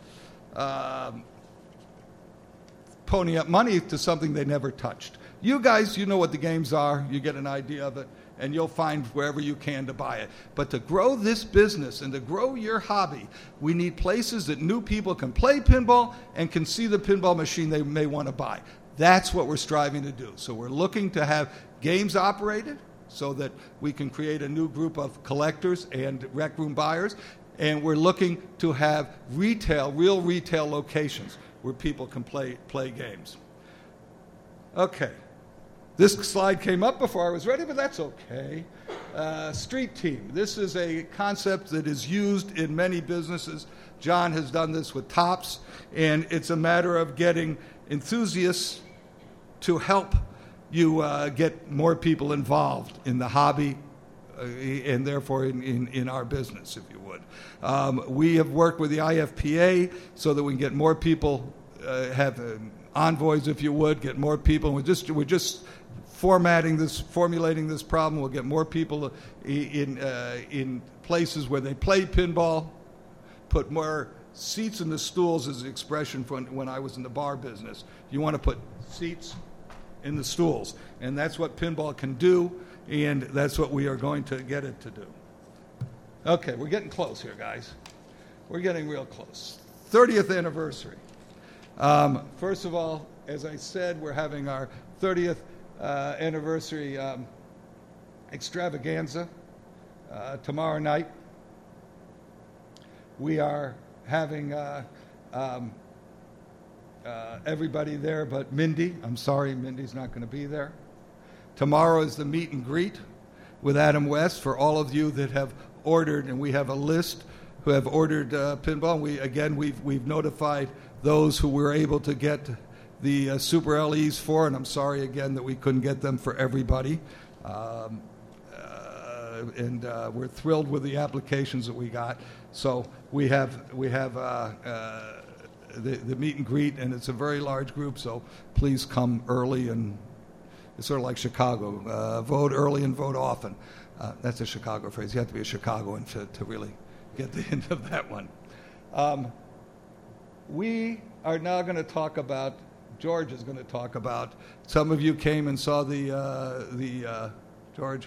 [SPEAKER 2] pony up money to something they never touched. You guys, you know what the games are. You get an idea of it, and you'll find wherever you can to buy it. But to grow this business and to grow your hobby, we need places that new people can play pinball and can see the pinball machine they may want to buy. That's what we're striving to do. So we're looking to have games operated so that we can create a new group of collectors and rec room buyers. And we're looking to have real retail locations where people can play games. Okay. This slide came up before I was ready, but that's okay. Street team. This is a concept that is used in many businesses. John has done this with Topps, and it's a matter of getting enthusiasts to help you get more people involved in the hobby and therefore in our business, if you would. We have worked with the IFPA so that we can get more people, have envoys, if you would, get more people. And we're just formulating this problem. We'll get more people in places where they play pinball, put more seats in the stools is the expression from when I was in the bar business. You want to put seats in the stools, and that's what pinball can do, and that's what we are going to get it to do. Okay, we're getting close here, guys. We're getting real close. 30th anniversary. First of all, as I said, we're having our 30th anniversary extravaganza tomorrow night. We are having everybody there but Mindy. I'm sorry, Mindy's not going to be there. Tomorrow is the meet and greet with Adam West for all of you that have ordered, and we have a list who have ordered pinball. We've notified those who were able to get the Super LEs for, and I'm sorry again that we couldn't get them for everybody. And we're thrilled with the applications that we got. So we have the meet and greet, and it's a very large group. So please come early, and it's sort of like Chicago: vote early and vote often. That's a Chicago phrase. You have to be a Chicagoan to really get the hint of that one. We are now going to talk about. George is going to talk about. Some of you came and saw George.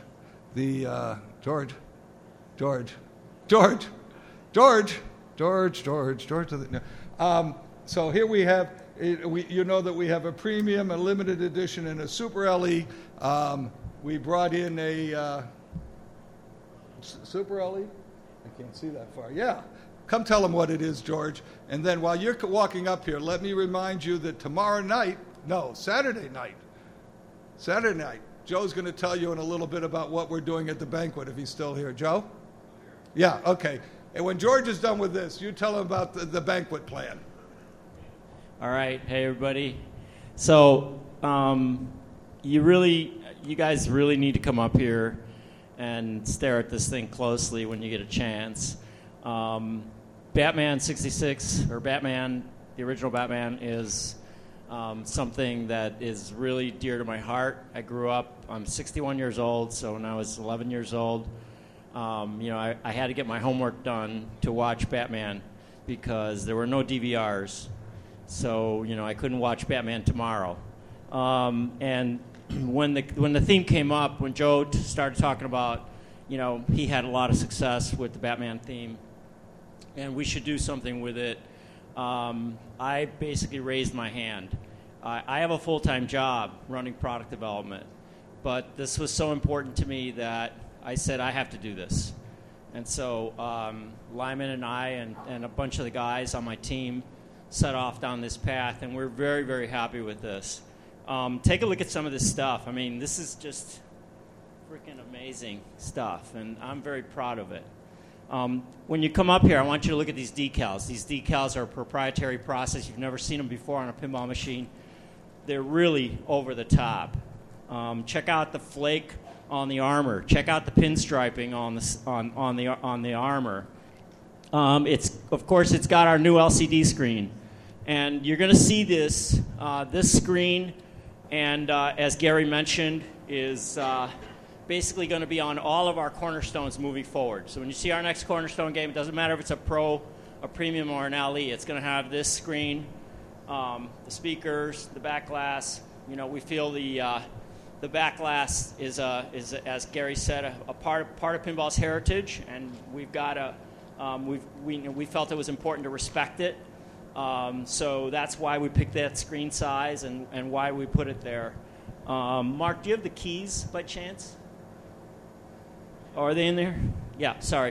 [SPEAKER 2] So here we have, you know that we have a premium, a limited edition, and a Super LE. We brought in a Super LE? I can't see that far. Yeah. Come tell them what it is, George. And then while you're walking up here, let me remind you that Saturday night, Joe's going to tell you in a little bit about what we're doing at the banquet, if he's still here. Joe? Yeah, okay. And when George is done with this, you tell him about the banquet plan.
[SPEAKER 4] All right. Hey, everybody. So you guys really need to come up here and stare at this thing closely when you get a chance. Batman 66, or Batman, the original Batman, is something that is really dear to my heart. I grew up, I'm 61 years old, so when I was 11 years old, I had to get my homework done to watch Batman because there were no DVRs. So, I couldn't watch Batman tomorrow. And when the theme came up, when Joe started talking about, he had a lot of success with the Batman theme, and we should do something with it, I basically raised my hand. I have a full-time job running product development, but this was so important to me that I said I have to do this. And so Lyman and I and a bunch of the guys on my team set off down this path, and we're very, very happy with this. Take a look at some of this stuff. I mean, this is just freaking amazing stuff, and I'm very proud of it. When you come up here, I want you to look at these decals. These decals are a proprietary process. You've never seen them before on a pinball machine. They're really over the top. Check out the flake on the armor. Check out the pinstriping on the armor. Of course, it's got our new LCD screen, and you're going to see this screen. And as Gary mentioned, is basically going to be on all of our cornerstones moving forward. So when you see our next cornerstone game, it doesn't matter if it's a Pro, a Premium, or an LE. It's going to have this screen, the speakers, the back glass. You know, we feel the back glass is as Gary said, a part of pinball's heritage, and we've got we felt it was important to respect it. So that's why we picked that screen size and why we put it there. Mark, do you have the keys by chance? Oh, are they in there? Yeah, sorry.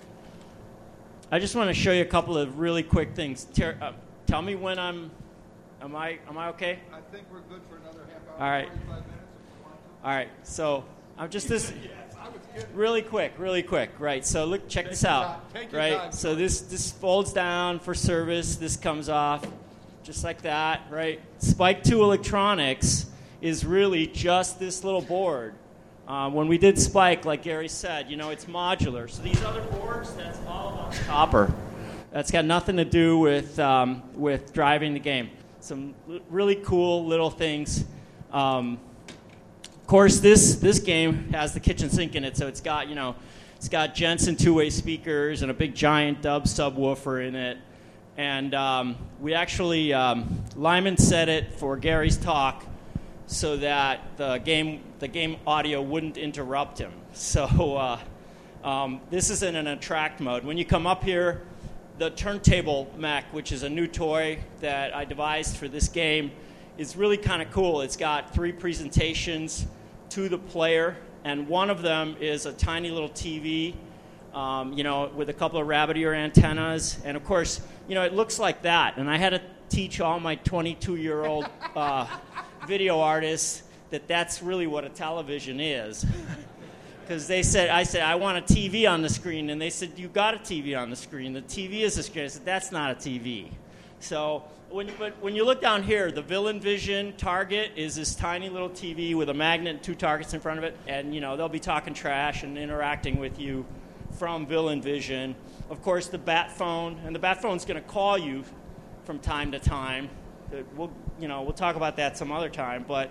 [SPEAKER 4] I just want to show you a couple of really quick things. Tell me when am I okay?
[SPEAKER 2] I think we're good for another half hour,
[SPEAKER 4] All right.
[SPEAKER 2] 45 minutes if you want to.
[SPEAKER 4] All right, so I'm just this
[SPEAKER 2] Yes, I was kidding.
[SPEAKER 4] really quick, right? So look, check this out,
[SPEAKER 2] Take your
[SPEAKER 4] right?
[SPEAKER 2] time.
[SPEAKER 4] So this folds down for service. This comes off, just like that, right? Spike 2 Electronics is really just this little board. When we did Spike, like Gary said, you know, it's modular. So these other boards, that's all about copper. That's got nothing to do with driving the game. Some really cool little things. Of course, this game has the kitchen sink in it, so it's got Jensen two-way speakers and a big giant dub subwoofer in it. And we actually Lyman said it for Gary's talk so that the game audio wouldn't interrupt him. So this is in an attract mode. When you come up here, the turntable mech, which is a new toy that I devised for this game, is really kind of cool. It's got 3 presentations to the player, and one of them is a tiny little TV, with a couple of rabbit ear antennas. And of course, it looks like that. And I had to teach all my 22-year-old video artists that that's really what a television is. Because I said, I want a TV on the screen. And they said, you got a TV on the screen. The TV is a screen. I said, that's not a TV. So when you look down here, the Villain Vision target is this tiny little TV with a magnet and 2 targets in front of it. And, they'll be talking trash and interacting with you from Villain Vision. Of course, the Bat Phone. And the Bat Phone's going to call you from time to time. We'll talk about that some other time. But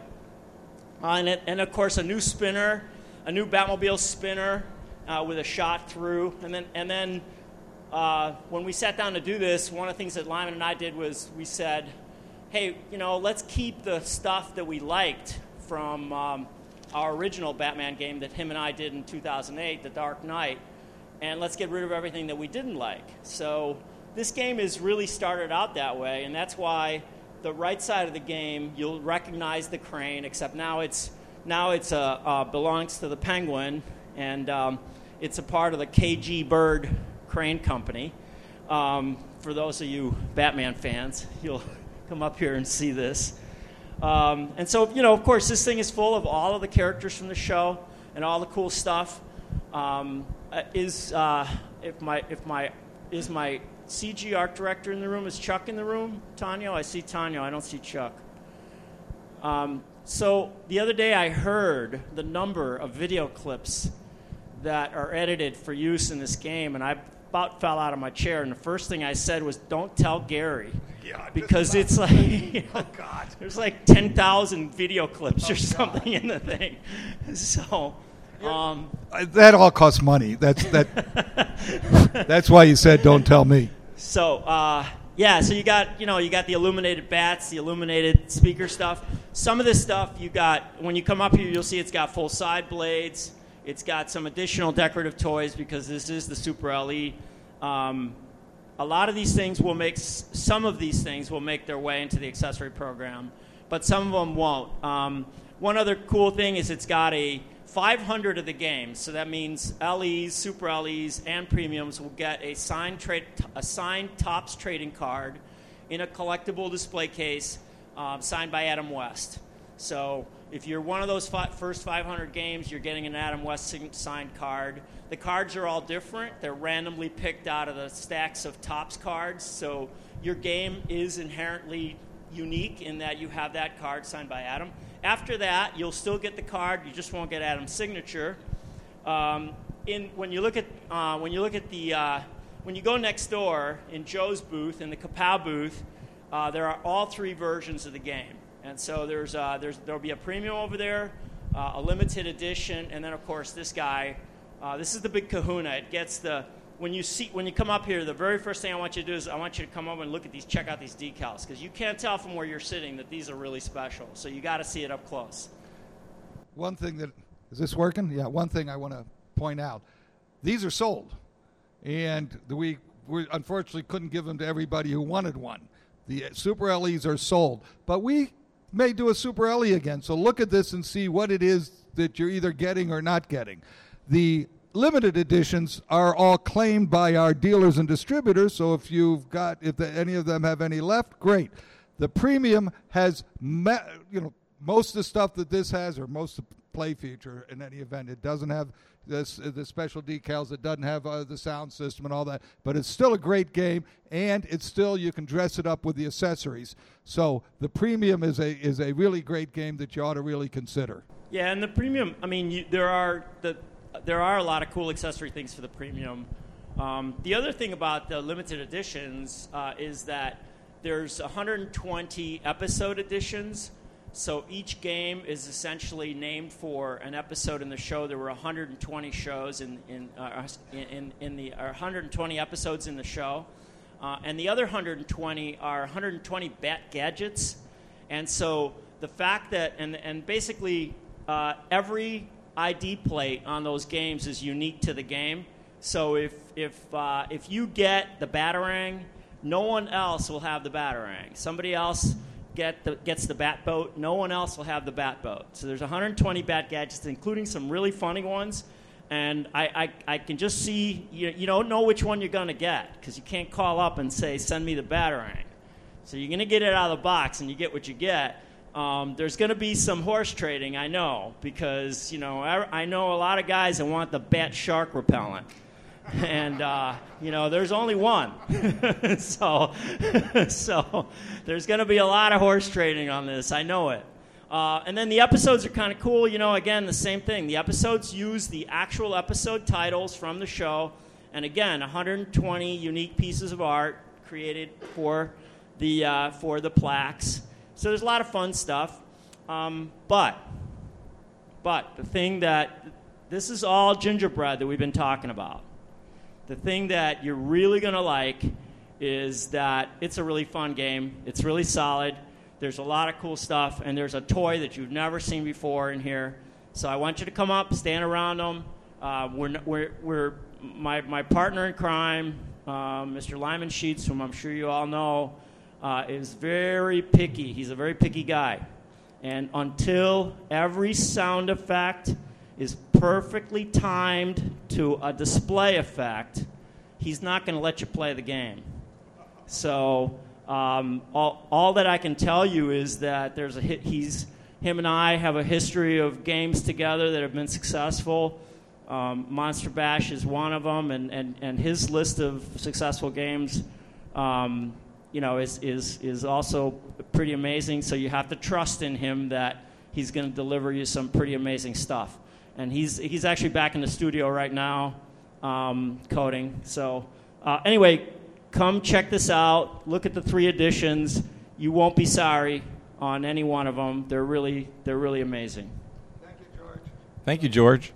[SPEAKER 4] and of course, a new spinner. A new Batmobile spinner with a shot through. And then when we sat down to do this, one of the things that Lyman and I did was we said, hey, let's keep the stuff that we liked from our original Batman game that him and I did in 2008, The Dark Knight, and let's get rid of everything that we didn't like. So this game is really started out that way, and that's why the right side of the game, you'll recognize the crane, except now it's belongs to the Penguin, and it's a part of the KG Bird Crane Company. For those of you Batman fans, you'll come up here and see this. And so, of course, this thing is full of all of the characters from the show and all the cool stuff. Is my CG art director in the room? Is Chuck in the room? Tanya? I see Tanya. I don't see Chuck. So the other day I heard the number of video clips that are edited for use in this game, and I about fell out of my chair. And the first thing I said was, "Don't tell Gary," because it's like there's like 10,000 video clips or something in the thing. So
[SPEAKER 2] that all costs money. That's why you said, "Don't tell me."
[SPEAKER 4] So so you got the illuminated bats, the illuminated speaker stuff. Some of this stuff you got, when you come up here, you'll see it's got full side blades. It's got some additional decorative toys because this is the Super LE. A lot of these things some of these things will make their way into the accessory program. but some of them won't. One other cool thing is it's got a 500 of the games, so that means LEs, Super LEs, and Premiums will get a signed Topps trading card in a collectible display case signed by Adam West. So if you're one of those first 500 games, you're getting an Adam West signed card. The cards are all different. They're randomly picked out of the stacks of Topps cards, so your game is inherently unique in that you have that card signed by Adam. After that, you'll still get the card. You just won't get Adam's signature. When you go next door in Joe's booth, in the Kapow booth, there are all three versions of the game. And so there'll be a premium over there, a limited edition, and then of course this guy. This is the big kahuna. It gets when you come up here, the very first thing I want you to do is I want you to come over and check out these decals, because you can't tell from where you're sitting that these are really special. So you got to see it up close.
[SPEAKER 2] One thing is this working? Yeah. One thing I want to point out: these are sold, and we unfortunately couldn't give them to everybody who wanted one. The Super LEs are sold, but we may do a Super LE again. So look at this and see what it is that you're either getting or not getting. The limited editions are all claimed by our dealers and distributors, so if any of them have any left, great. The premium has most of the stuff that this has, or most of the play feature in any event. It doesn't have the special decals, it doesn't have the sound system and all that, but it's still a great game, and you can dress it up with the accessories. So the premium is a really great game that you ought to really consider.
[SPEAKER 4] Yeah, and the premium, there are a lot of cool accessory things for the premium. The other thing about the limited editions is that there's 120 episode editions. So each game is essentially named for an episode in the show. There were 120 shows in the 120 episodes in the show, and the other 120 are 120 Bat Gadgets. And so the fact that and basically every ID plate on those games is unique to the game. So if you get the Batarang, no one else will have the Batarang. Somebody else gets the Bat Boat. No one else will have the Bat Boat. So there's 120 Bat Gadgets, including some really funny ones. And I can just see you don't know which one you're going to get, because you can't call up and say, send me the Batarang. So you're going to get it out of the box, and you get what you get. There's going to be some horse trading, I know, because I know a lot of guys that want the Bat Shark repellent, and there's only one, so there's going to be a lot of horse trading on this. I know it. And then the episodes are kind of cool. Again, the same thing. The episodes use the actual episode titles from the show, and again, 120 unique pieces of art created for the plaques. So there's a lot of fun stuff, but the thing this is all gingerbread that we've been talking about. The thing that you're really going to like is that it's a really fun game. It's really solid. There's a lot of cool stuff, and there's a toy that you've never seen before in here. So I want you to come up, stand around them. My partner in crime, Mr. Lyman Sheets, whom I'm sure you all know, is very picky. He's a very picky guy. And until every sound effect is perfectly timed to a display effect, he's not going to let you play the game. So all that I can tell you is that him and I have a history of games together that have been successful. Monster Bash is one of them, and his list of successful games is also pretty amazing. So you have to trust in him that he's going to deliver you some pretty amazing stuff. And he's actually back in the studio right now, coding. So anyway, come check this out. Look at the 3 editions. You won't be sorry on any one of them. They're really amazing.
[SPEAKER 2] Thank you, George.
[SPEAKER 3] Thank you, George.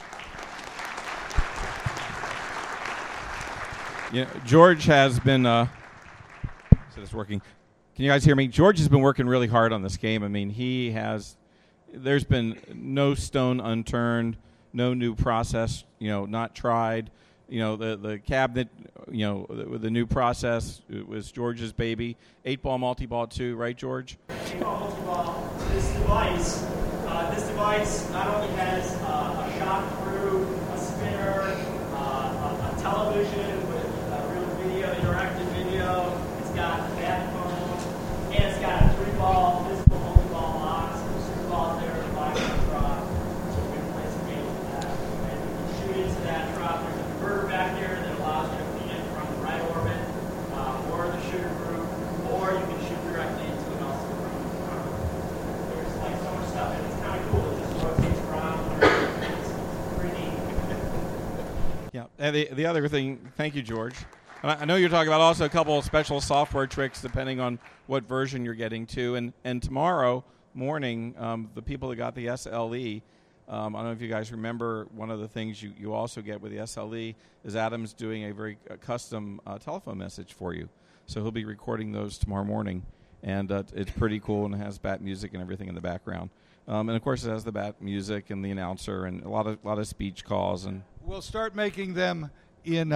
[SPEAKER 3] George has been. So it's working. Can you guys hear me? George has been working really hard on this game. He has. There's been no stone unturned, no new process, not tried. The cabinet, with the new process, it was George's baby. 8-ball, multi-ball too, right, George?
[SPEAKER 4] they call multi-ball. This device not only has a shock-through, a spinner, a television with real video, interactive video. It's got a bat phone, and it's got a 3-ball physical multi-ball box. There's 3 balls there to buy a drop, so we can play some games with that. And you can shoot into that drop. There's a converter back here that allows you to feed it from the right orbit or the shooter group, or you can shoot directly into it also from the front. There's like so much stuff, and it's kind of cool. It just rotates around. It's pretty neat.
[SPEAKER 3] Yeah, and the other thing, thank you, George. And I know you're talking about also a couple of special software tricks depending on what version you're getting to. And tomorrow morning, the people that got the SLE, I don't know if you guys remember, one of the things you also get with the SLE is Adam's doing a very custom telephone message for you. So he'll be recording those tomorrow morning. And it's pretty cool, and it has bat music and everything in the background. And, of course, it has the bat music and the announcer and a lot of speech calls. And
[SPEAKER 2] We'll start making them in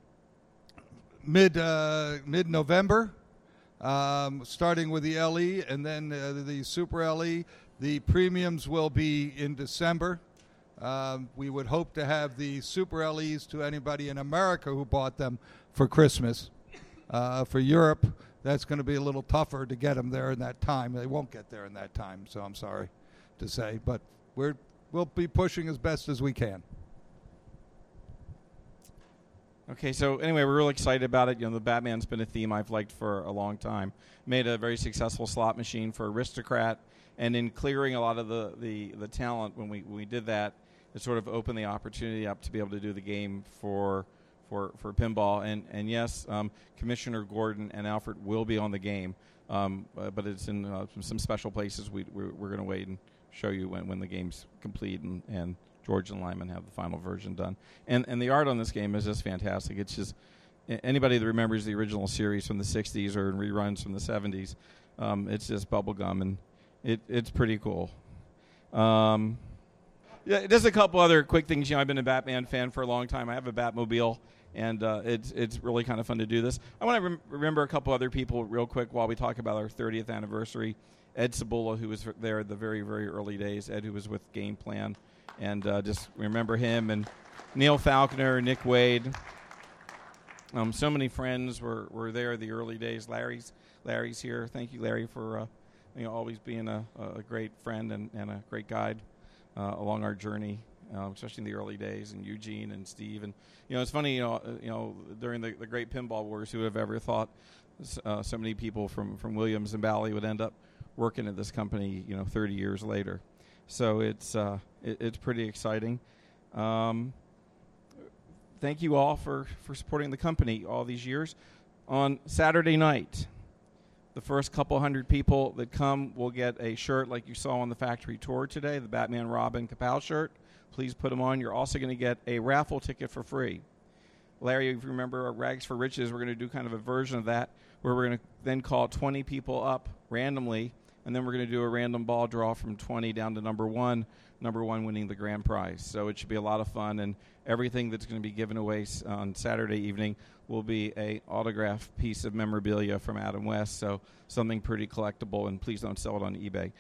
[SPEAKER 2] mid-November, starting with the LE and then the Super LE. The premiums will be in December. We would hope to have the Super LEs to anybody in America who bought them for Christmas. For Europe, that's going to be a little tougher to get them there in that time. They won't get there in that time, so I'm sorry to say. But we'll be pushing as best as we can.
[SPEAKER 3] Okay, so anyway, we're really excited about it. You know, the Batman's been a theme I've liked for a long time. Made a very successful slot machine for Aristocrat, and in clearing a lot of the talent when we did that, it sort of opened the opportunity up to be able to do the game for pinball. And yes, Commissioner Gordon and Alfred will be on the game, but it's in some special places. We're going to wait and show you when the game's complete and George and Lyman have the final version done. And the art on this game is just fantastic. It's just anybody that remembers the original series from the 60s or in reruns from the 70s, it's just bubblegum, and it's pretty cool. Yeah, just a couple other quick things. You know, I've been a Batman fan for a long time. I have a Batmobile, and it's really kind of fun to do this. I want to remember a couple other people real quick while we talk about our 30th anniversary. Ed Cibula, who was there at the very, very early days. Ed, who was with Game Plan. And just remember him, and Neil Falconer, Nick Wade. So many friends were there the early days. Larry's here. Thank you, Larry, for always being a great friend and a great guide along our journey, especially in the early days. And Eugene and Steve, and it's funny. During the Great Pinball Wars, who would have ever thought so many people from Williams and Bally would end up working at this company 30 years later. So it's pretty exciting. Thank you all for supporting the company all these years. On Saturday night, the first couple hundred people that come will get a shirt like you saw on the factory tour today, the Batman Robin Kapow shirt. Please put them on. You're also going to get a raffle ticket for free. Larry, if you remember our Rags for Riches, we're going to do kind of a version of that where we're going to then call 20 people up randomly, and then we're going to do a random ball draw from 20 down to number one winning the grand prize. So it should be a lot of fun, and everything that's going to be given away on Saturday evening will be a autographed piece of memorabilia from Adam West, so something pretty collectible, and please don't sell it on eBay.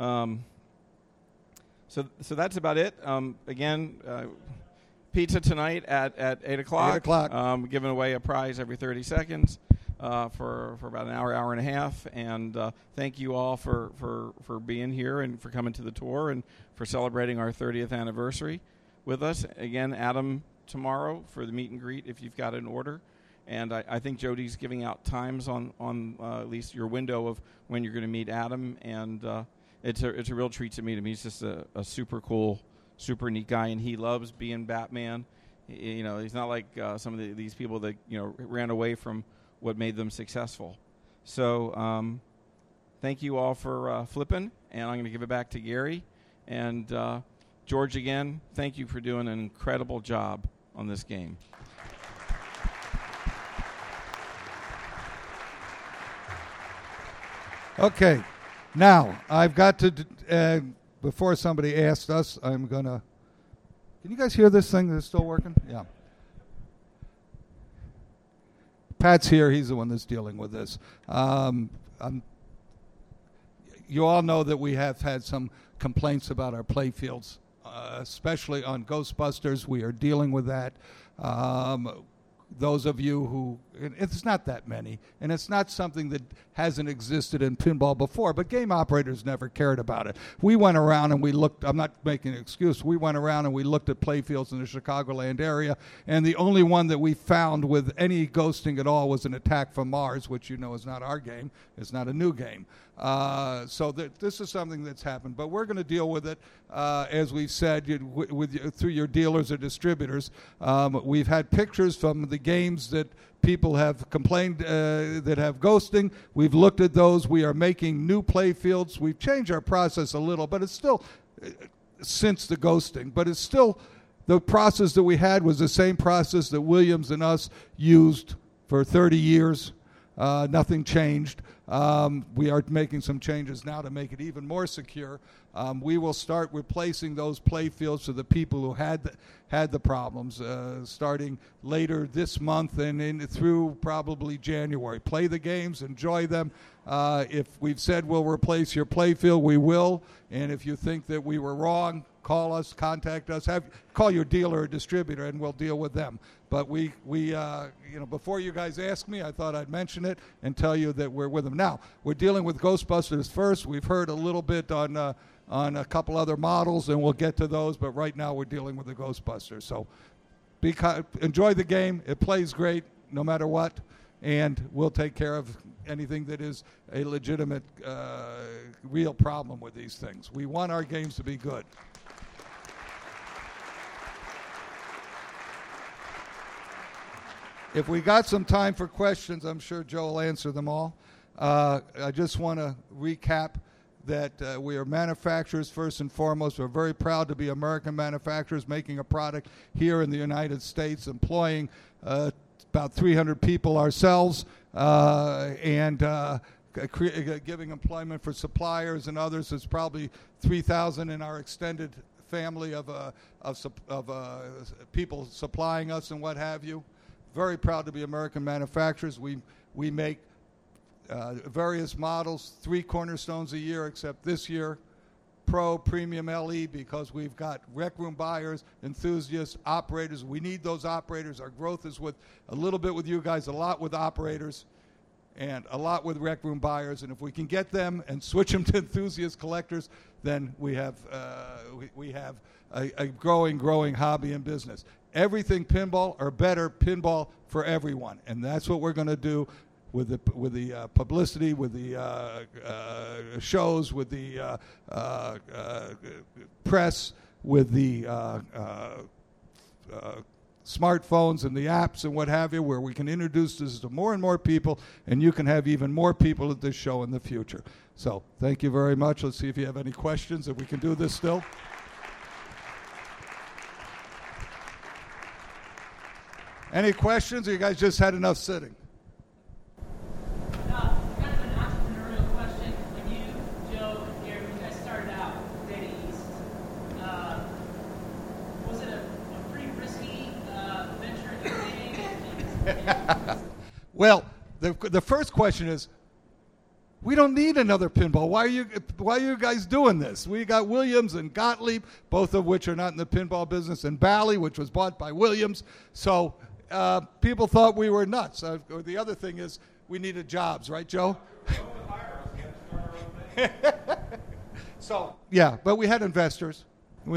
[SPEAKER 3] So that's about it. Again, pizza tonight at 8 o'clock.
[SPEAKER 2] 8 o'clock.
[SPEAKER 3] Giving away a prize every 30 seconds. For about an hour and a half, and thank you all for being here and for coming to the tour and for celebrating our 30th anniversary with us. Again, Adam tomorrow for the meet and greet if you've got an order, and I think Jody's giving out times on at least your window of when you're going to meet Adam, and it's a real treat to meet him. He's just a super cool, super neat guy, and he loves being Batman. He's not like some of these people that ran away from what made them successful. So thank you all for flipping, and I'm going to give it back to Gary. And George, again, thank you for doing an incredible job on this game.
[SPEAKER 2] Okay. Now, I've got to, before somebody asked us, I'm going to, can you guys hear this thing that's still working? Yeah. Pat's here. He's the one that's dealing with this. you all know that we have had some complaints about our play fields, especially on Ghostbusters. We are dealing with that. Those of you who, it's not that many, and it's not something that hasn't existed in pinball before, but game operators never cared about it. We went around and we looked, I'm not making an excuse, we went around and we looked at playfields in the Chicagoland area, and the only one that we found with any ghosting at all was an Attack from Mars, which you know is not our game, it's not a new game. So this is something that's happened, but we're going to deal with it, as we've said, through your dealers or distributors. We've had pictures from the games that people have complained that have ghosting. We've looked at those. We are making new play fields. We've changed our process a little, but it's still, since the ghosting, but it's still, the process that we had was the same process that Williams and us used for 30 years. Nothing changed. We are making some changes now to make it even more secure. We will start replacing those play fields for the people who had the problems, starting later this month and through probably January. Play the games, enjoy them. If we've said we'll replace your play field, we will. And if you think that we were wrong, call us, contact us, call your dealer or distributor, and we'll deal with them. But we before you guys ask me, I thought I'd mention it and tell you that we're with them. Now, we're dealing with Ghostbusters first. We've heard a little bit on a couple other models, and we'll get to those. But right now, we're dealing with the Ghostbusters. So enjoy the game. It plays great no matter what, and we'll take care of anything that is a legitimate, real problem with these things. We want our games to be good. If we got some time for questions, I'm sure Joe will answer them all. I just want to recap that we are manufacturers first and foremost. We're very proud to be American manufacturers making a product here in the United States, employing about 300 people ourselves, and giving employment for suppliers and others. There's probably 3,000 in our extended family of people supplying us and what have you. Very proud to be American manufacturers. We make various models, 3 cornerstones a year, except this year, Pro, Premium, LE, because we've got rec room buyers, enthusiasts, operators. We need those operators. Our growth is with a little bit with you guys, a lot with operators, and a lot with rec room buyers. And if we can get them and switch them to enthusiast collectors, then we have a growing hobby and business. Everything pinball, or better, pinball for everyone, and that's what we're going to do with the publicity, with the shows, with the press, with the smartphones and the apps and what have you, where we can introduce this to more and more people, and you can have even more people at this show in the future. So thank you very much. Let's see if you have any questions, if we can do this still. Any questions, or you guys just had enough sitting?
[SPEAKER 5] Kind of an entrepreneurial question. When you, Joe, and Gary, when you guys started out with Data East, was it a pretty risky venture at the beginning?
[SPEAKER 2] Well, the first question is, we don't need another pinball. Why are you guys doing this? We got Williams and Gottlieb, both of which are not in the pinball business, and Bally, which was bought by Williams. So people thought we were nuts. The other thing is, we needed jobs, right, Joe? So, yeah, but we had investors.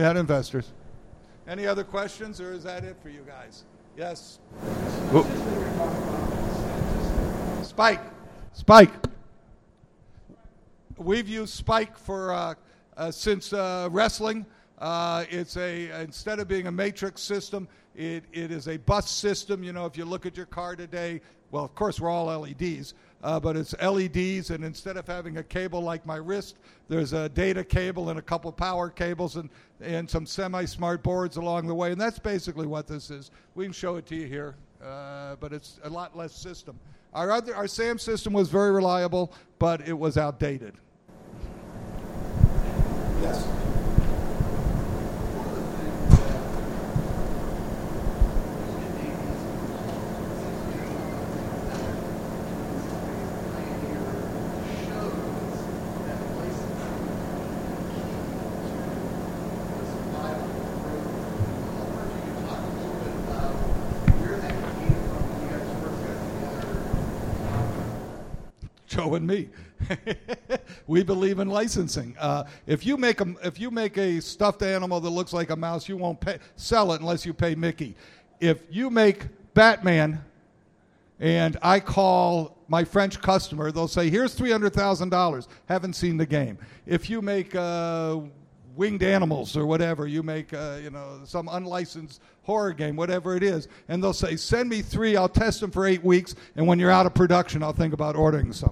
[SPEAKER 2] Any other questions, or is that it for you guys? Yes. Spike. We've used Spike for since wrestling. It's instead of being a matrix system, it is a bus system. You know, if you look at your car today, well, of course we're all LEDs, but it's LEDs, and instead of having a cable like my wrist, there's a data cable and a couple power cables and some semi-smart boards along the way, and that's basically what this is. We can show it to you here, but it's a lot less system. Our SAM system was very reliable, but it was outdated. Yes. Joe and me. We believe in licensing. If you make a stuffed animal that looks like a mouse, you won't sell it unless you pay Mickey. If you make Batman, and I call my French customer, they'll say, "Here's $300,000." Haven't seen the game. If you make winged animals or whatever, you make some unlicensed horror game, whatever it is, and they'll say, "Send me 3. I'll test them for 8 weeks, and when you're out of production, I'll think about ordering some."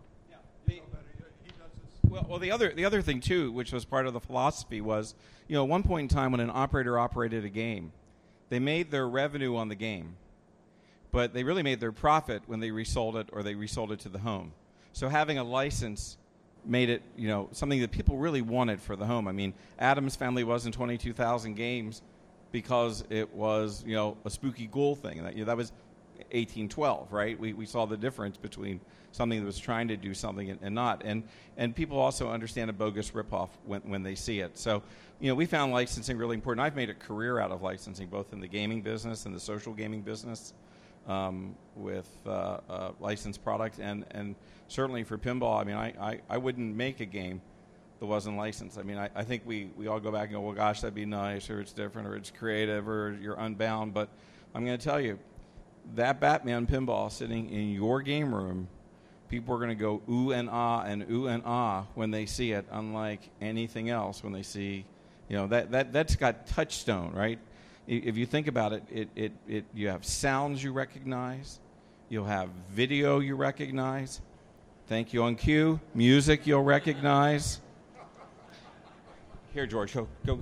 [SPEAKER 3] Well, the other thing too, which was part of the philosophy, was, at one point in time when an operator operated a game, they made their revenue on the game, but they really made their profit when they resold it or they resold it to the home. So having a license made it, something that people really wanted for the home. I mean, Addams Family was in 22,000 games because it was, a spooky ghoul thing. That was 1812, right? We saw the difference between something that was trying to do something and not. And people also understand a bogus ripoff when they see it. So, we found licensing really important. I've made a career out of licensing, both in the gaming business and the social gaming business, with licensed product. And certainly for pinball, I mean, I wouldn't make a game that wasn't licensed. I mean, I think we all go back and go, well, gosh, that'd be nice, or it's different, or it's creative, or you're unbound. But I'm going to tell you, that Batman pinball sitting in your game room, people are going to go ooh and ah when they see it, unlike anything else when they see, that's got touchstone, right? If you think about it, you have sounds you recognize, you'll have video you recognize, thank you on cue, music you'll recognize. Here, George, go.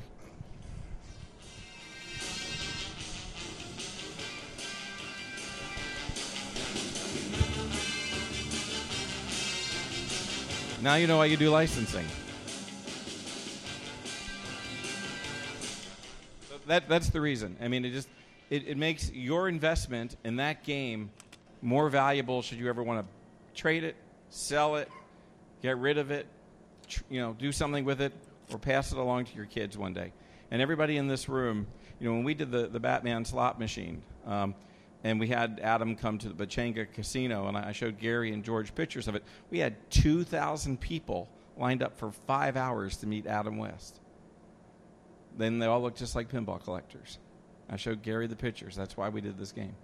[SPEAKER 3] Now you know why you do licensing. So that's the reason. I mean, it makes your investment in that game more valuable should you ever want to trade it, sell it, get rid of it, do something with it, or pass it along to your kids one day. And everybody in this room, when we did the Batman slot machine, and we had Adam come to the Pechanga Casino, and I showed Gary and George pictures of it. We had 2,000 people lined up for 5 hours to meet Adam West. Then they all looked just like pinball collectors. I showed Gary the pictures. That's why we did this game.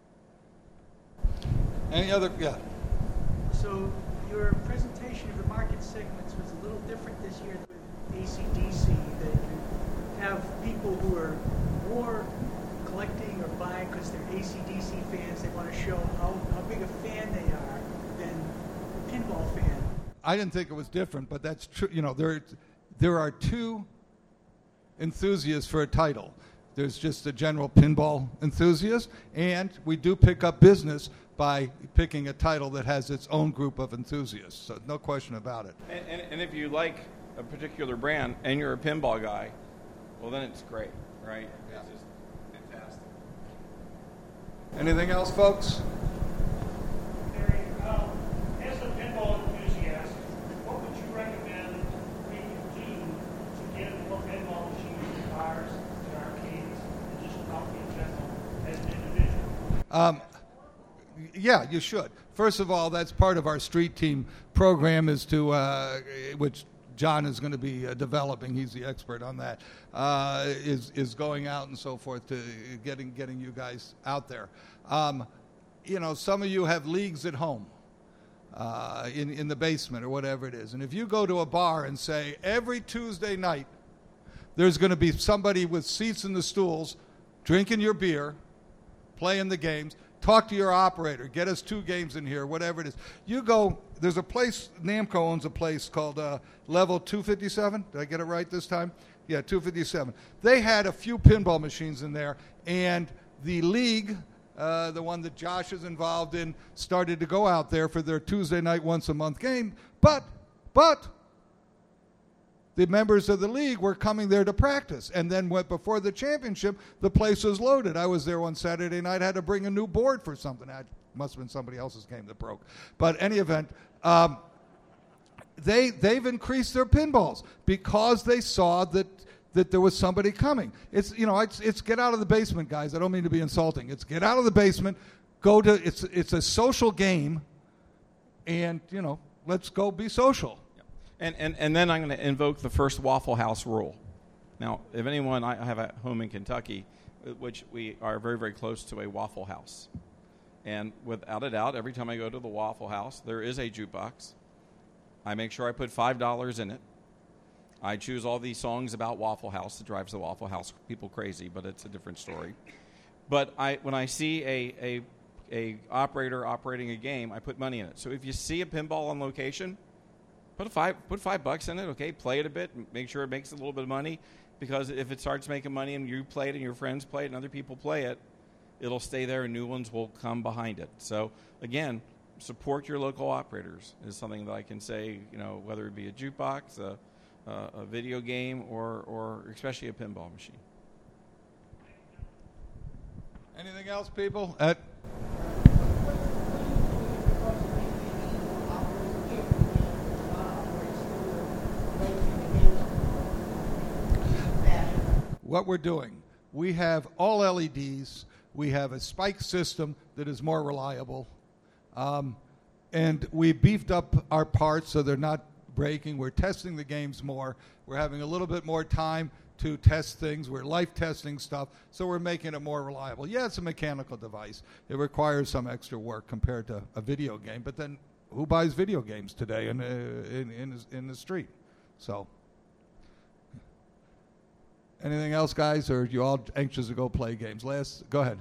[SPEAKER 2] Any other? Yeah.
[SPEAKER 6] So your presentation of the market segments was a little different this year with AC/DC, that you have people who are more collecting or buying because they're AC/DC fans. They want to show how big a fan they are than a pinball fan.
[SPEAKER 2] I didn't think it was different, but that's true. There are two enthusiasts for a title. There's just a general pinball enthusiast, and we do pick up business by picking a title that has its own group of enthusiasts. So no question about it.
[SPEAKER 3] And if you like a particular brand and you're a pinball guy, well, then it's great, right?
[SPEAKER 2] Yeah.
[SPEAKER 3] It's just fantastic.
[SPEAKER 2] Anything else, folks?
[SPEAKER 7] Gary, as a pinball enthusiast, what would you recommend people do to get more pinball machines and bars and arcades and just coffee in general as an individual?
[SPEAKER 2] Yeah, you should. First of all, that's part of our street team program, is to which John is going to be developing. He's the expert on that. Is going out and so forth to getting you guys out there. Some of you have leagues at home, in the basement or whatever it is. And if you go to a bar and say every Tuesday night there's going to be somebody with seats in the stools, drinking your beer, playing the games. Talk to your operator. Get us 2 games in here, whatever it is. You go, there's a place, Namco owns a place called Level 257. Did I get it right this time? Yeah, 257. They had a few pinball machines in there, and the league, the one that Josh is involved in, started to go out there for their Tuesday night, once-a-month game. But the members of the league were coming there to practice. And then before the championship, the place was loaded. I was there one Saturday night, had to bring a new board for something. It must have been somebody else's game that broke. But any event, they've increased their pinballs because they saw that there was somebody coming. It's get out of the basement, guys. I don't mean to be insulting. It's get out of the basement, it's a social game, and let's go be social.
[SPEAKER 3] And then I'm going to invoke the first Waffle House rule. Now, if anyone, I have a home in Kentucky, which we are very, very close to a Waffle House. And without a doubt, every time I go to the Waffle House, there is a jukebox. I make sure I put $5 in it. I choose all these songs about Waffle House. It drives the Waffle House people crazy, but it's a different story. But when I see a operator operating a game, I put money in it. So if you see a pinball on location, put $5 in it. Okay, play it a bit, make sure it makes a little bit of money, because if it starts making money and you play it and your friends play it and other people play it, it'll stay there and new ones will come behind it. So again, support your local operators is something that I can say. Whether it be a jukebox, a video game, or especially a pinball machine.
[SPEAKER 2] Anything else, people? What we're doing, we have all LEDs. We have a spike system that is more reliable. And we beefed up our parts so they're not breaking. We're testing the games more. We're having a little bit more time to test things. We're life testing stuff, so we're making it more reliable. Yeah, it's a mechanical device. It requires some extra work compared to a video game, but then who buys video games today in the street? So, anything else, guys, or are you all anxious to go play games? Go ahead.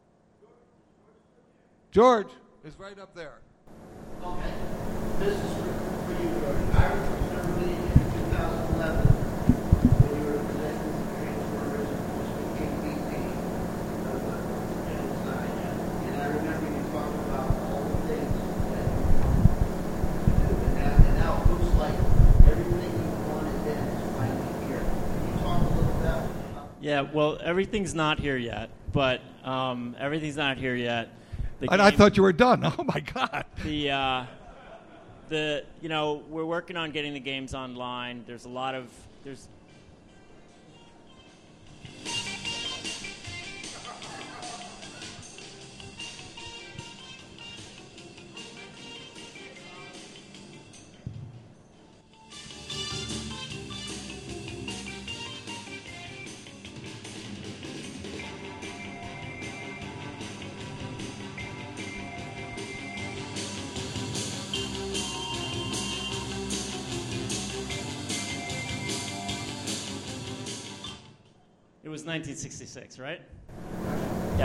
[SPEAKER 2] George is right up there.
[SPEAKER 8] Okay. This is for you, George. I remember meeting in 2011 when you were presenting the Transformers and just became VP of the channel side. And I remember you talking about all the things that you wanted to do. And now it looks like everything you wanted then is finally here. Can you talk a little bit about
[SPEAKER 4] Yeah, well, everything's not here yet, but everything's not here yet.
[SPEAKER 2] And I thought you were done. Oh my God.
[SPEAKER 4] We're working on getting the games online. There's It was 1966, right? Yeah.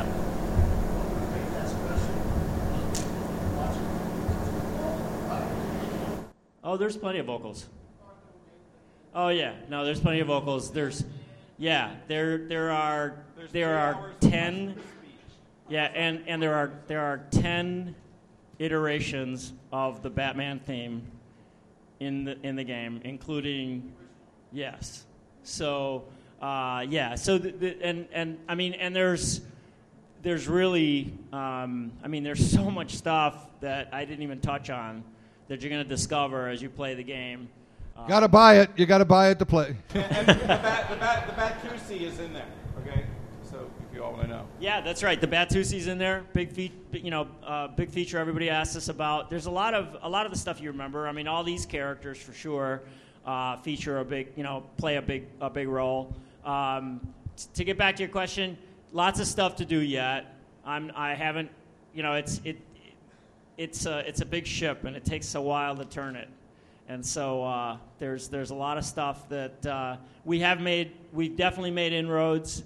[SPEAKER 4] Oh, there's plenty of vocals. Oh yeah, no, there's plenty of vocals. There are 10. Yeah, and there are 10 iterations of the Batman theme in the game, including yes. So. There's really, there's so much stuff that I didn't even touch on that you're going to discover as you play the game.
[SPEAKER 2] Got to buy it. You got to buy it to play.
[SPEAKER 3] And the Bat-2C is in there. Okay, so if you all want to know.
[SPEAKER 4] Yeah, that's right. The Bat-2C's in there. Big feature. Everybody asks us about. There's a lot of the stuff you remember. I mean, all these characters for sure feature play a big role. To get back to your question, lots of stuff to do yet. I haven't, it's a big ship and it takes a while to turn it, and so there's a lot of stuff that we've definitely made inroads.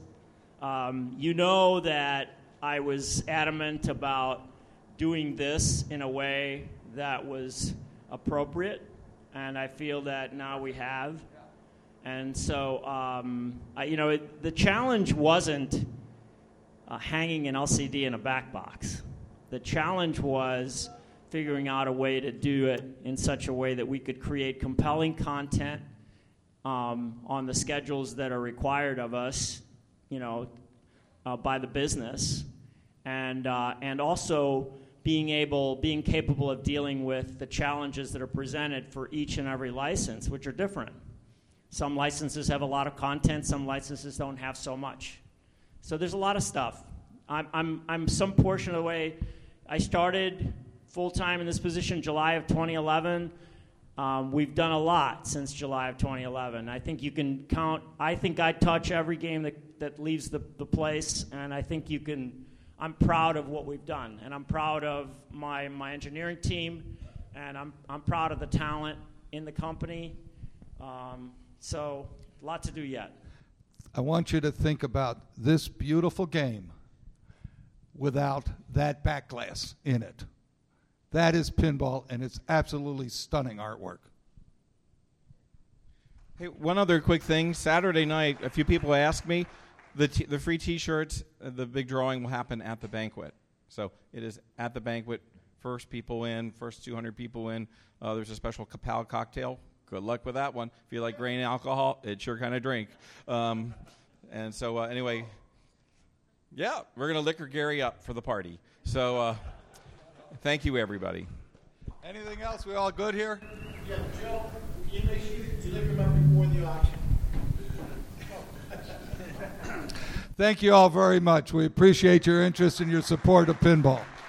[SPEAKER 4] That I was adamant about doing this in a way that was appropriate, and I feel that now we have. And so, the challenge wasn't hanging an LCD in a back box. The challenge was figuring out a way to do it in such a way that we could create compelling content on the schedules that are required of us, by the business, and also being capable of dealing with the challenges that are presented for each and every license, which are different. Some licenses have a lot of content. Some licenses don't have so much. So there's a lot of stuff. I'm some portion of the way. I started full-time in this position July of 2011. We've done a lot since July of 2011. I think you can count. I think I touch every game that leaves the place, and I think you can. I'm proud of what we've done, and I'm proud of my engineering team, and I'm proud of the talent in the company. So, a lot to do yet.
[SPEAKER 2] I want you to think about this beautiful game without that back glass in it. That is pinball, and it's absolutely stunning artwork.
[SPEAKER 3] Hey, one other quick thing. Saturday night, a few people asked me, the free T-shirts, the big drawing will happen at the banquet. So it is at the banquet. First people in, first 200 people in. There's a special Capal cocktail. Good luck with that one. If you like grain alcohol, it's your kind of drink. And so anyway, yeah, we're going to liquor Gary up for the party. So thank you, everybody.
[SPEAKER 2] Anything else? We all good here?
[SPEAKER 8] Yeah, Joe, can you make sure you liquor them up before the auction?
[SPEAKER 2] Thank you all very much. We appreciate your interest and your support of pinball.